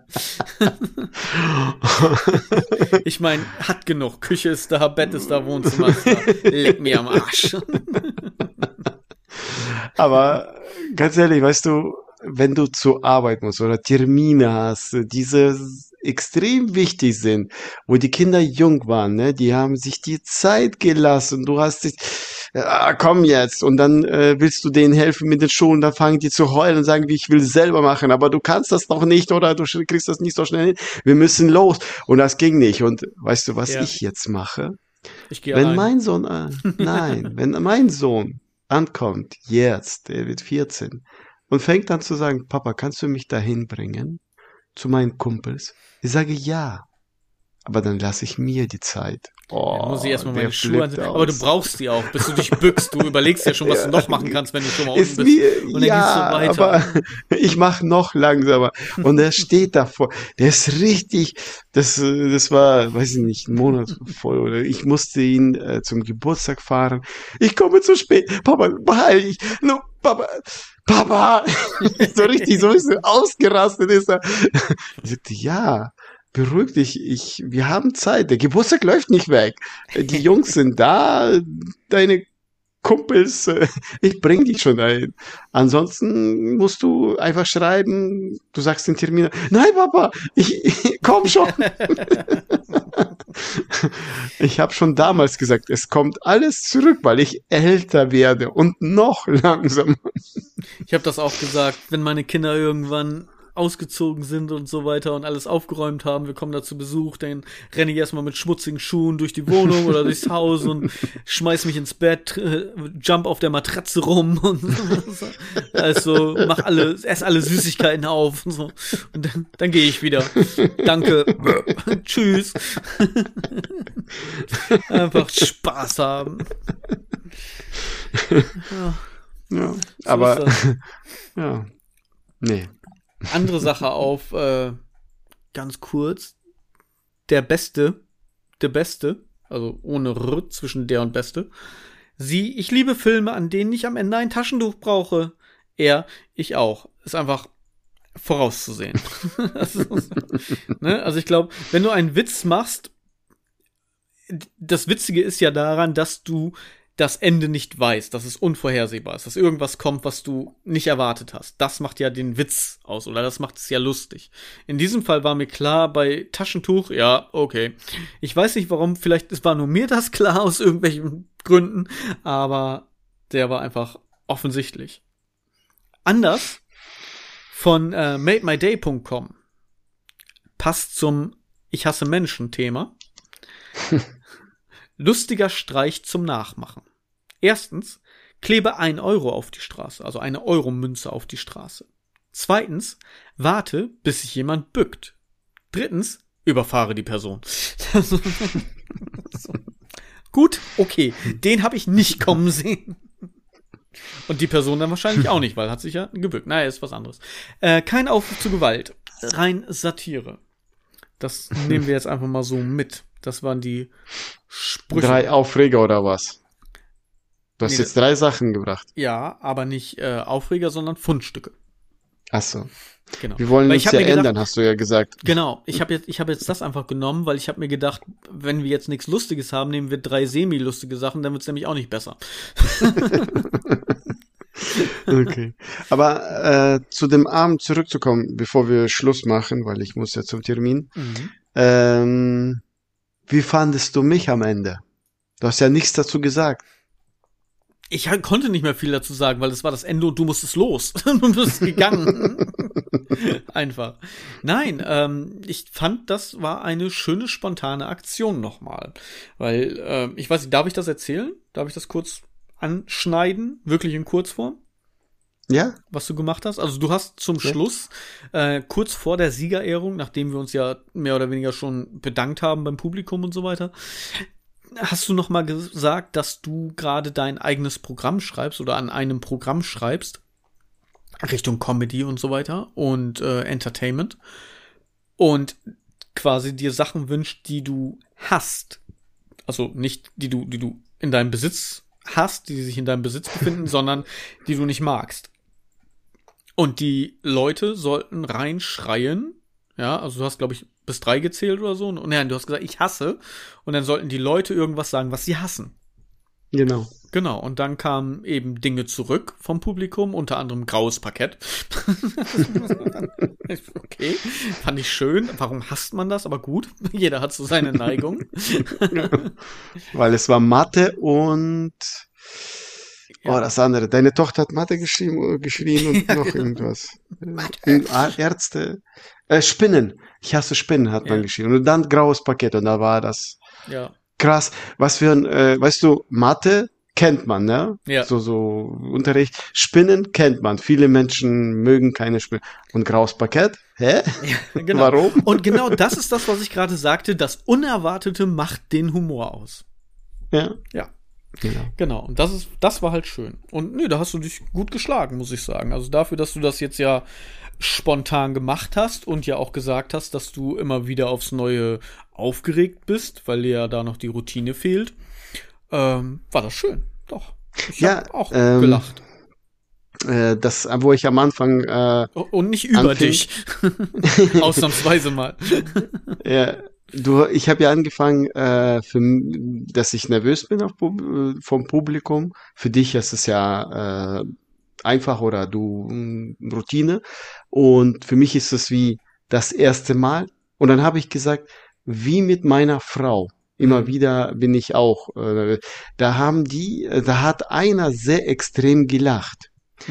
S1: Ich meine, hat genug. Küche ist da, Bett ist da, Wohnzimmer ist da. Leck mir am Arsch.
S2: Aber ganz ehrlich, weißt du, wenn du zur Arbeit musst oder Termine hast, diese extrem wichtig sind, wo die Kinder jung waren, ne, die haben sich die Zeit gelassen, du hast dich, komm jetzt, und dann willst du denen helfen mit den Schuhen, dann fangen die zu heulen und sagen, wie ich will selber machen, aber du kannst das noch nicht oder du kriegst das nicht so schnell hin, wir müssen los, und das ging nicht, und weißt du, was ich jetzt mache?
S1: Ich gehe
S2: wenn mein Sohn, wenn mein Sohn ankommt, jetzt, der wird 14, und fängt an zu sagen, Papa, kannst du mich dahin bringen? Zu meinen Kumpels? Ich sage ja. Aber dann lasse ich mir die Zeit.
S1: Ja, muss ich erstmal meine Schuhe anziehen. Aber du brauchst die auch, bis du dich bückst. Du überlegst ja schon, was du noch machen kannst, wenn du schon mal unten bist. Und dann geht's so weiter.
S2: Aber ich mache noch langsamer. Und er steht davor. Der ist richtig, das war, weiß ich nicht, ein Monat voll. Oder ich musste ihn zum Geburtstag fahren. Ich komme zu spät. Papa, beeil dich. No, Papa. So richtig, so ein bisschen ausgerastet ist er. Ich sagte, ja. Beruhig dich, wir haben Zeit, der Geburtstag läuft nicht weg. Die Jungs sind da, deine Kumpels, ich bring dich schon dahin. Ansonsten musst du einfach schreiben, du sagst den Termin, nein Papa, ich komm schon. Ich habe schon damals gesagt, es kommt alles zurück, weil ich älter werde und noch langsamer.
S1: Ich habe das auch gesagt, wenn meine Kinder irgendwann ausgezogen sind und so weiter und alles aufgeräumt haben, wir kommen da zu Besuch, dann renne ich erstmal mit schmutzigen Schuhen durch die Wohnung oder durchs Haus und schmeiß mich ins Bett, jump auf der Matratze rum und so. Also ess alle Süßigkeiten auf und so. Und dann gehe ich wieder. Danke. Tschüss. Einfach Spaß haben.
S2: Ja, so aber ja, nee.
S1: Andere Sache auf, ganz kurz. Der Beste, also ohne R zwischen der und Beste. Sie, ich liebe Filme, an denen ich am Ende ein Taschentuch brauche. Er, ich auch. Ist einfach vorauszusehen. Ne? Also ich glaube, wenn du einen Witz machst, das Witzige ist ja daran, dass du das Ende nicht weißt, dass es unvorhersehbar ist, dass irgendwas kommt, was du nicht erwartet hast. Das macht ja den Witz aus, oder das macht es ja lustig. In diesem Fall war mir klar, bei Taschentuch, ja, okay. Ich weiß nicht warum, vielleicht es war nur mir das klar aus irgendwelchen Gründen, aber der war einfach offensichtlich. Anders von mademyday.com passt zum Ich hasse Menschen-Thema. Lustiger Streich zum Nachmachen. Erstens, klebe 1 Euro auf die Straße, also eine Euro-Münze auf die Straße. Zweitens, warte, bis sich jemand bückt. Drittens, überfahre die Person. So. Gut, okay, den habe ich nicht kommen sehen. Und die Person dann wahrscheinlich auch nicht, weil hat sich ja gebückt. Naja, ist was anderes. Kein Aufruf zu Gewalt, rein Satire. Das nehmen wir jetzt einfach mal so mit. Das waren die Sprüche.
S2: 3 Aufreger oder was? Du hast jetzt 3 Sachen gebracht.
S1: Ja, aber nicht Aufreger, sondern Fundstücke.
S2: Ach so.
S1: Genau.
S2: Wir wollen uns ja
S1: gedacht,
S2: ändern, hast du ja gesagt.
S1: Genau. Ich hab jetzt das einfach genommen, weil ich habe mir gedacht, wenn wir jetzt nichts Lustiges haben, nehmen wir 3 semi-lustige Sachen, dann wird's nämlich auch nicht besser.
S2: Okay. Aber zu dem Abend zurückzukommen, bevor wir Schluss machen, weil ich muss ja zum Termin. Wie fandest du mich am Ende? Du hast ja nichts dazu gesagt.
S1: Ich konnte nicht mehr viel dazu sagen, weil es war das Ende und du musstest los. Du bist gegangen. Einfach. Nein, ich fand, das war eine schöne, spontane Aktion nochmal. Weil, ich weiß nicht, darf ich das erzählen? Darf ich das kurz anschneiden? Wirklich in Kurzform?
S2: Ja.
S1: Was du gemacht hast? Also du hast zum Schluss, kurz vor der Siegerehrung, nachdem wir uns ja mehr oder weniger schon bedankt haben beim Publikum und so weiter, hast du noch mal gesagt, dass du gerade dein eigenes Programm schreibst oder an einem Programm schreibst, Richtung Comedy und so weiter und Entertainment und quasi dir Sachen wünscht, die du hast. Also nicht, die du in deinem Besitz hast, die sich in deinem Besitz befinden, sondern die du nicht magst. Und die Leute sollten reinschreien, ja, also du hast, glaube ich, bis 3 gezählt oder so, und nein, du hast gesagt, ich hasse, und dann sollten die Leute irgendwas sagen, was sie hassen.
S2: Genau.
S1: Genau, und dann kamen eben Dinge zurück vom Publikum, unter anderem graues Parkett. Okay, fand ich schön. Warum hasst man das? Aber gut, jeder hat so seine Neigung.
S2: Weil es war Mathe und das andere. Deine Tochter hat Mathe geschrien und noch irgendwas. Ärzte. Spinnen. Ich hasse Spinnen, hat man geschrien. Und dann graues Parkett. Und da war das krass. Was für ein, weißt du, Mathe kennt man, ne?
S1: Ja.
S2: So Unterricht. Spinnen kennt man. Viele Menschen mögen keine Spinnen. Und graues Parkett? Hä?
S1: Ja, genau.
S2: Warum?
S1: Und genau das ist das, was ich gerade sagte. Das Unerwartete macht den Humor aus.
S2: Ja.
S1: Ja. Genau. Und das war halt schön. Und da hast du dich gut geschlagen, muss ich sagen. Also dafür, dass du das jetzt ja spontan gemacht hast und ja auch gesagt hast, dass du immer wieder aufs Neue aufgeregt bist, weil dir ja da noch die Routine fehlt, war das schön. Doch. Ich hab auch gelacht.
S2: Das, wo ich am Anfang
S1: und nicht über dich. Ausnahmsweise mal.
S2: Ja. Ich habe ja angefangen, dass ich nervös bin vom Publikum. Für dich ist es ja einfach oder Routine. Und für mich ist es wie das erste Mal. Und dann habe ich gesagt, wie mit meiner Frau. Immer wieder bin ich auch. Da hat einer sehr extrem gelacht.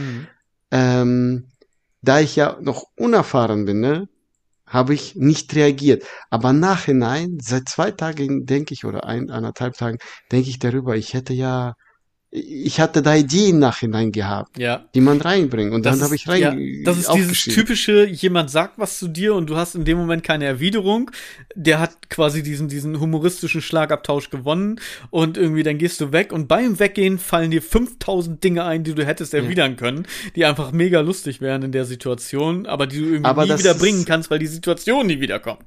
S2: Da ich ja noch unerfahren bin, ne? Habe ich nicht reagiert. Aber nachhinein, seit 2 Tagen denke ich, oder 1,5 Tagen, denke ich darüber, ich hatte da Ideen nachhinein gehabt, die man reinbringt. Und dann habe ich
S1: das ist dieses typische, jemand sagt was zu dir und du hast in dem Moment keine Erwiderung. Der hat quasi diesen humoristischen Schlagabtausch gewonnen und irgendwie dann gehst du weg und beim Weggehen fallen dir 5000 Dinge ein, die du hättest erwidern können, die einfach mega lustig wären in der Situation, aber die du irgendwie nie wieder bringen kannst, weil die Situation nie wiederkommt.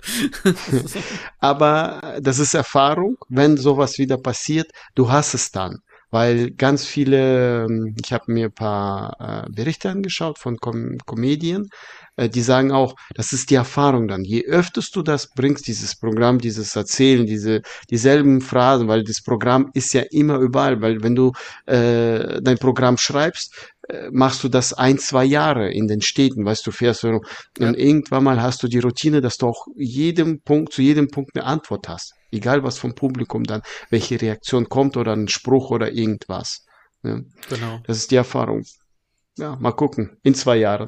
S2: Aber das ist Erfahrung, wenn sowas wieder passiert, du hast es dann. Weil ganz viele, ich habe mir ein paar Berichte angeschaut von Comedien, die sagen auch, das ist die Erfahrung dann. Je öfters du das bringst, dieses Programm, dieses Erzählen, dieselben Phrasen, weil das Programm ist ja immer überall, weil wenn du dein Programm schreibst, machst du das 1, 2 Jahre in den Städten, weißt du, fährst du und irgendwann mal hast du die Routine, dass du auch zu jedem Punkt eine Antwort hast. Egal was vom Publikum dann, welche Reaktion kommt oder ein Spruch oder irgendwas. Ja.
S1: Genau.
S2: Das ist die Erfahrung. Ja, mal gucken. In 2 Jahren.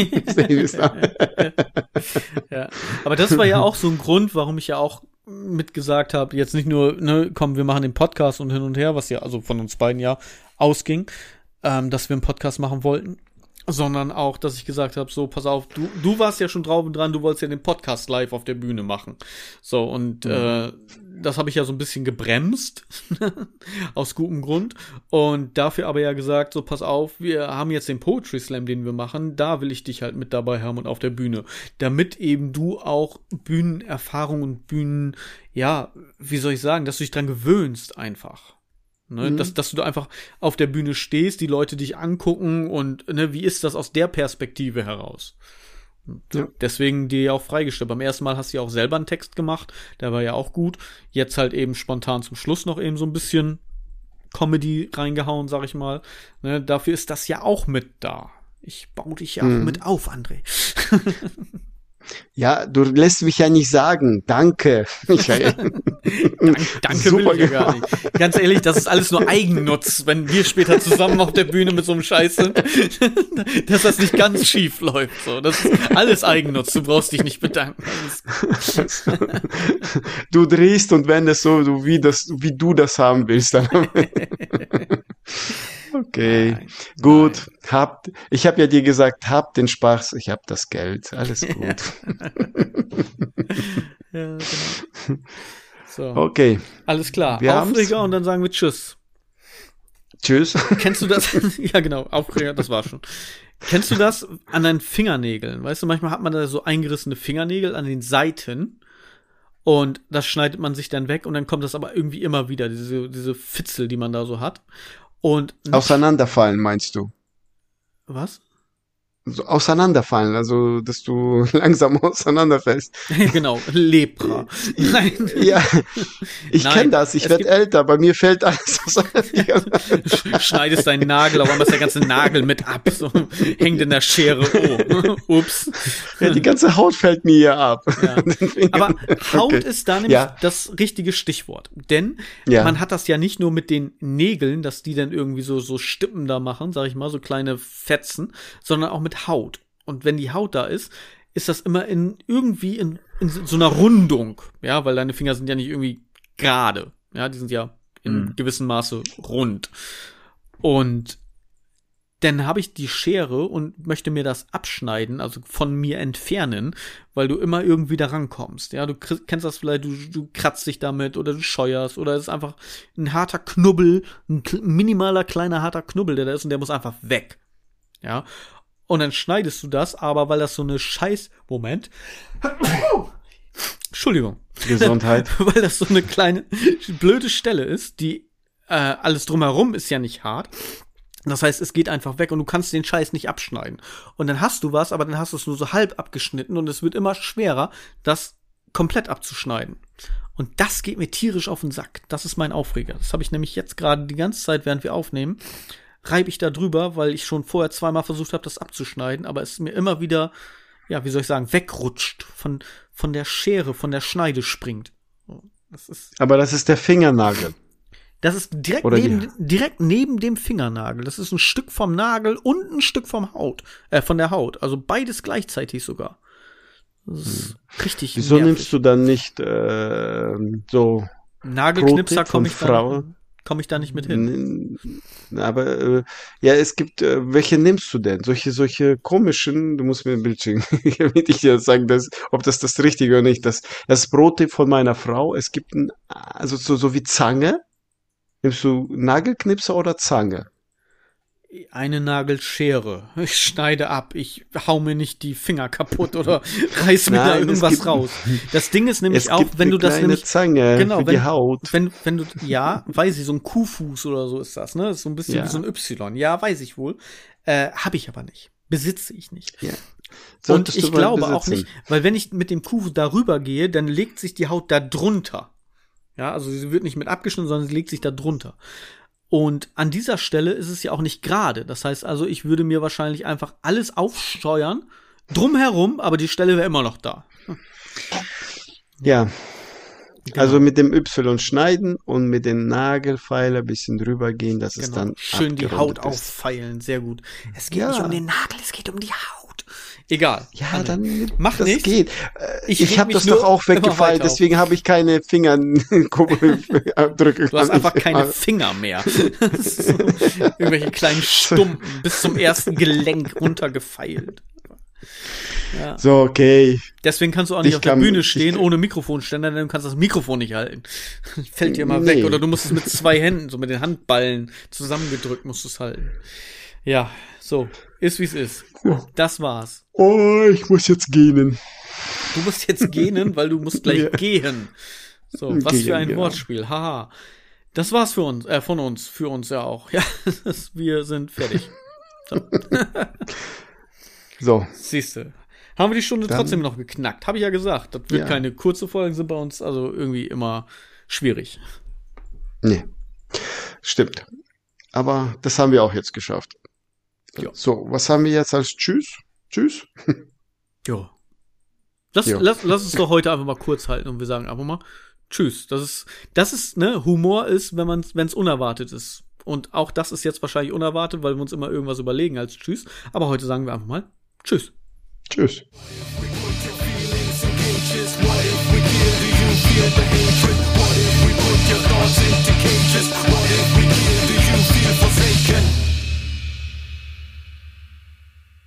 S1: Ja. Aber das war ja auch so ein Grund, warum ich ja auch mitgesagt habe, jetzt nicht nur, ne, komm, wir machen den Podcast und hin und her, was ja also von uns beiden ja ausging, dass wir einen Podcast machen wollten, sondern auch, dass ich gesagt habe, so, pass auf, du warst ja schon drauf und dran, du wolltest ja den Podcast live auf der Bühne machen. So, und das habe ich ja so ein bisschen gebremst, aus gutem Grund. Und dafür aber ja gesagt, so, pass auf, wir haben jetzt den Poetry Slam, den wir machen, da will ich dich halt mit dabei haben und auf der Bühne. Damit eben du auch Bühnenerfahrung und Bühnen, ja, wie soll ich sagen, dass du dich dran gewöhnst einfach. Ne, dass du da einfach auf der Bühne stehst, die Leute dich angucken und ne, wie ist das aus der Perspektive heraus? Ja. Deswegen dir ja auch freigestellt. Beim ersten Mal hast du ja auch selber einen Text gemacht, der war ja auch gut. Jetzt halt eben spontan zum Schluss noch eben so ein bisschen Comedy reingehauen, sag ich mal. Ne, dafür ist das ja auch mit da. Ich baue dich ja auch mit auf, André.
S2: Ja, du lässt mich ja nicht sagen. Danke, Michael.
S1: Danke will ich ja gar nicht. Ganz ehrlich, das ist alles nur Eigennutz, wenn wir später zusammen auf der Bühne mit so einem Scheiß sind, dass das nicht ganz schief läuft. So, das ist alles Eigennutz. Du brauchst dich nicht bedanken.
S2: Du drehst und wendest so, wie du das haben willst. Dann. Okay, nein, gut. Nein. Ich habe ja dir gesagt, hab den Spaß, ich hab das Geld. Alles gut.
S1: Ja, genau. So.
S2: Okay.
S1: Alles klar. Aufreger und dann sagen wir Tschüss.
S2: Tschüss.
S1: Kennst du das? Ja, genau. Aufreger, das war schon. Kennst du das an deinen Fingernägeln? Weißt du, manchmal hat man da so eingerissene Fingernägel an den Seiten. Und das schneidet man sich dann weg und dann kommt das aber irgendwie immer wieder, diese Fitzel, die man da so hat. Und
S2: auseinanderfallen, meinst du?
S1: Was?
S2: So auseinanderfallen, also dass du langsam auseinanderfällst.
S1: Genau, Lepra.
S2: Nein. Ja, ich kenne das, ich werde älter, bei mir fällt alles auseinander.
S1: Schneidest deinen Nagel, aber machst der ganze Nagel mit ab, so hängt in der Schere. Oh, ups.
S2: Ja, die ganze Haut fällt mir hier ab.
S1: Ja. Aber Haut ist da nämlich das richtige Stichwort. Denn man hat das ja nicht nur mit den Nägeln, dass die dann irgendwie so Stippen da machen, sag ich mal, so kleine Fetzen, sondern auch mit Haut. Und wenn die Haut da ist das immer irgendwie in so einer Rundung. Ja, weil deine Finger sind ja nicht irgendwie gerade. Ja, die sind ja in gewissem Maße rund. Und dann habe ich die Schere und möchte mir das abschneiden, also von mir entfernen, weil du immer irgendwie da rankommst. Ja, du kennst das vielleicht, du kratzt dich damit oder du scheuerst oder es ist einfach ein harter Knubbel, ein minimaler kleiner harter Knubbel, der da ist und der muss einfach weg. Ja, und dann schneidest du das, aber weil das so eine Moment. Entschuldigung.
S2: Gesundheit.
S1: Weil das so eine kleine, blöde Stelle ist, die, alles drumherum ist ja nicht hart. Das heißt, es geht einfach weg und du kannst den Scheiß nicht abschneiden. Und dann hast du was, aber dann hast du es nur so halb abgeschnitten und es wird immer schwerer, das komplett abzuschneiden. Und das geht mir tierisch auf den Sack. Das ist mein Aufreger. Das habe ich nämlich jetzt gerade die ganze Zeit, während wir aufnehmen, reibe ich da drüber, weil ich schon vorher 2-mal versucht habe, das abzuschneiden, aber es mir immer wieder, ja, wie soll ich sagen, wegrutscht, von der Schere, von der Schneide springt.
S2: Aber das ist der Fingernagel.
S1: Das ist direkt neben dem Fingernagel. Das ist ein Stück vom Nagel und ein Stück von der Haut. Also beides gleichzeitig sogar. Das ist richtig
S2: Wieso
S1: nervig.
S2: nimmst du dann nicht so
S1: Nagelknipser komme ich da nicht mit hin.
S2: Aber es gibt, welche nimmst du denn? Solche komischen, du musst mir ein Bild schicken, damit ich dir sagen, ob das Richtige oder nicht. Das Pro-Tipp von meiner Frau, es gibt also so wie Zange. Nimmst du Nagelknipser oder Zange?
S1: Eine Nagelschere. Ich schneide ab. Ich hau mir nicht die Finger kaputt oder reiß mir da irgendwas raus. Das Ding ist nämlich auch, wenn du das nämlich
S2: Zange für die Haut.
S1: Wenn du weiß ich, so ein Kuhfuß oder so ist das, ne? Das ist so ein bisschen wie so ein Y. Ja, weiß ich wohl. Habe ich aber nicht. Besitze ich nicht.
S2: Ja.
S1: Und ich glaube auch nicht, weil wenn ich mit dem Kuh darüber gehe, dann legt sich die Haut da drunter. Ja, also sie wird nicht mit abgeschnitten, sondern sie legt sich da drunter. Und an dieser Stelle ist es ja auch nicht gerade. Das heißt also, ich würde mir wahrscheinlich einfach alles aufsteuern, drumherum, aber die Stelle wäre immer noch da.
S2: Ja. Genau. Also mit dem Y schneiden und mit den Nagelfeiler ein bisschen drüber gehen, dass es dann
S1: schön die Haut auffeilen, sehr gut. Es geht nicht um den Nagel, es geht um die Haut. Egal.
S2: Ja, dann
S1: mach
S2: das
S1: nichts.
S2: Geht. Ich habe das doch auch weggefeilt, deswegen habe ich keine Fingerabdrücke.
S1: Du hast einfach keine Finger mehr. So, irgendwelche kleinen Stumpen bis zum ersten Gelenk runtergefeilt. Ja.
S2: So, okay.
S1: Deswegen kannst du auch nicht auf der Bühne stehen ohne Mikrofonständer, denn du kannst das Mikrofon nicht halten. Fällt dir mal weg. Oder du musst es mit 2 Händen, so mit den Handballen zusammengedrückt musst du es halten. Ja, so. Ist wie es ist.
S2: Ja.
S1: Das war's.
S2: Oh, ich muss jetzt gehen.
S1: Du musst jetzt gehen, weil du musst gleich gehen. So, was für ein Wortspiel. Haha. Das war's für uns, von uns, für uns ja auch. Ja, wir sind fertig. So.
S2: So.
S1: Siehste. Haben wir die Stunde trotzdem noch geknackt. Habe ich ja gesagt. Das wird keine kurze Folgen, sind bei uns also irgendwie immer schwierig.
S2: Nee. Stimmt. Aber das haben wir auch jetzt geschafft.
S1: Ja.
S2: So, was haben wir jetzt als Tschüss? Tschüss?
S1: Ja. Lass uns doch heute einfach mal kurz halten und wir sagen einfach mal Tschüss. Das ist, ne, Humor ist, wenn es unerwartet ist. Und auch das ist jetzt wahrscheinlich unerwartet, weil wir uns immer irgendwas überlegen als Tschüss. Aber heute sagen wir einfach mal Tschüss.
S2: Tschüss.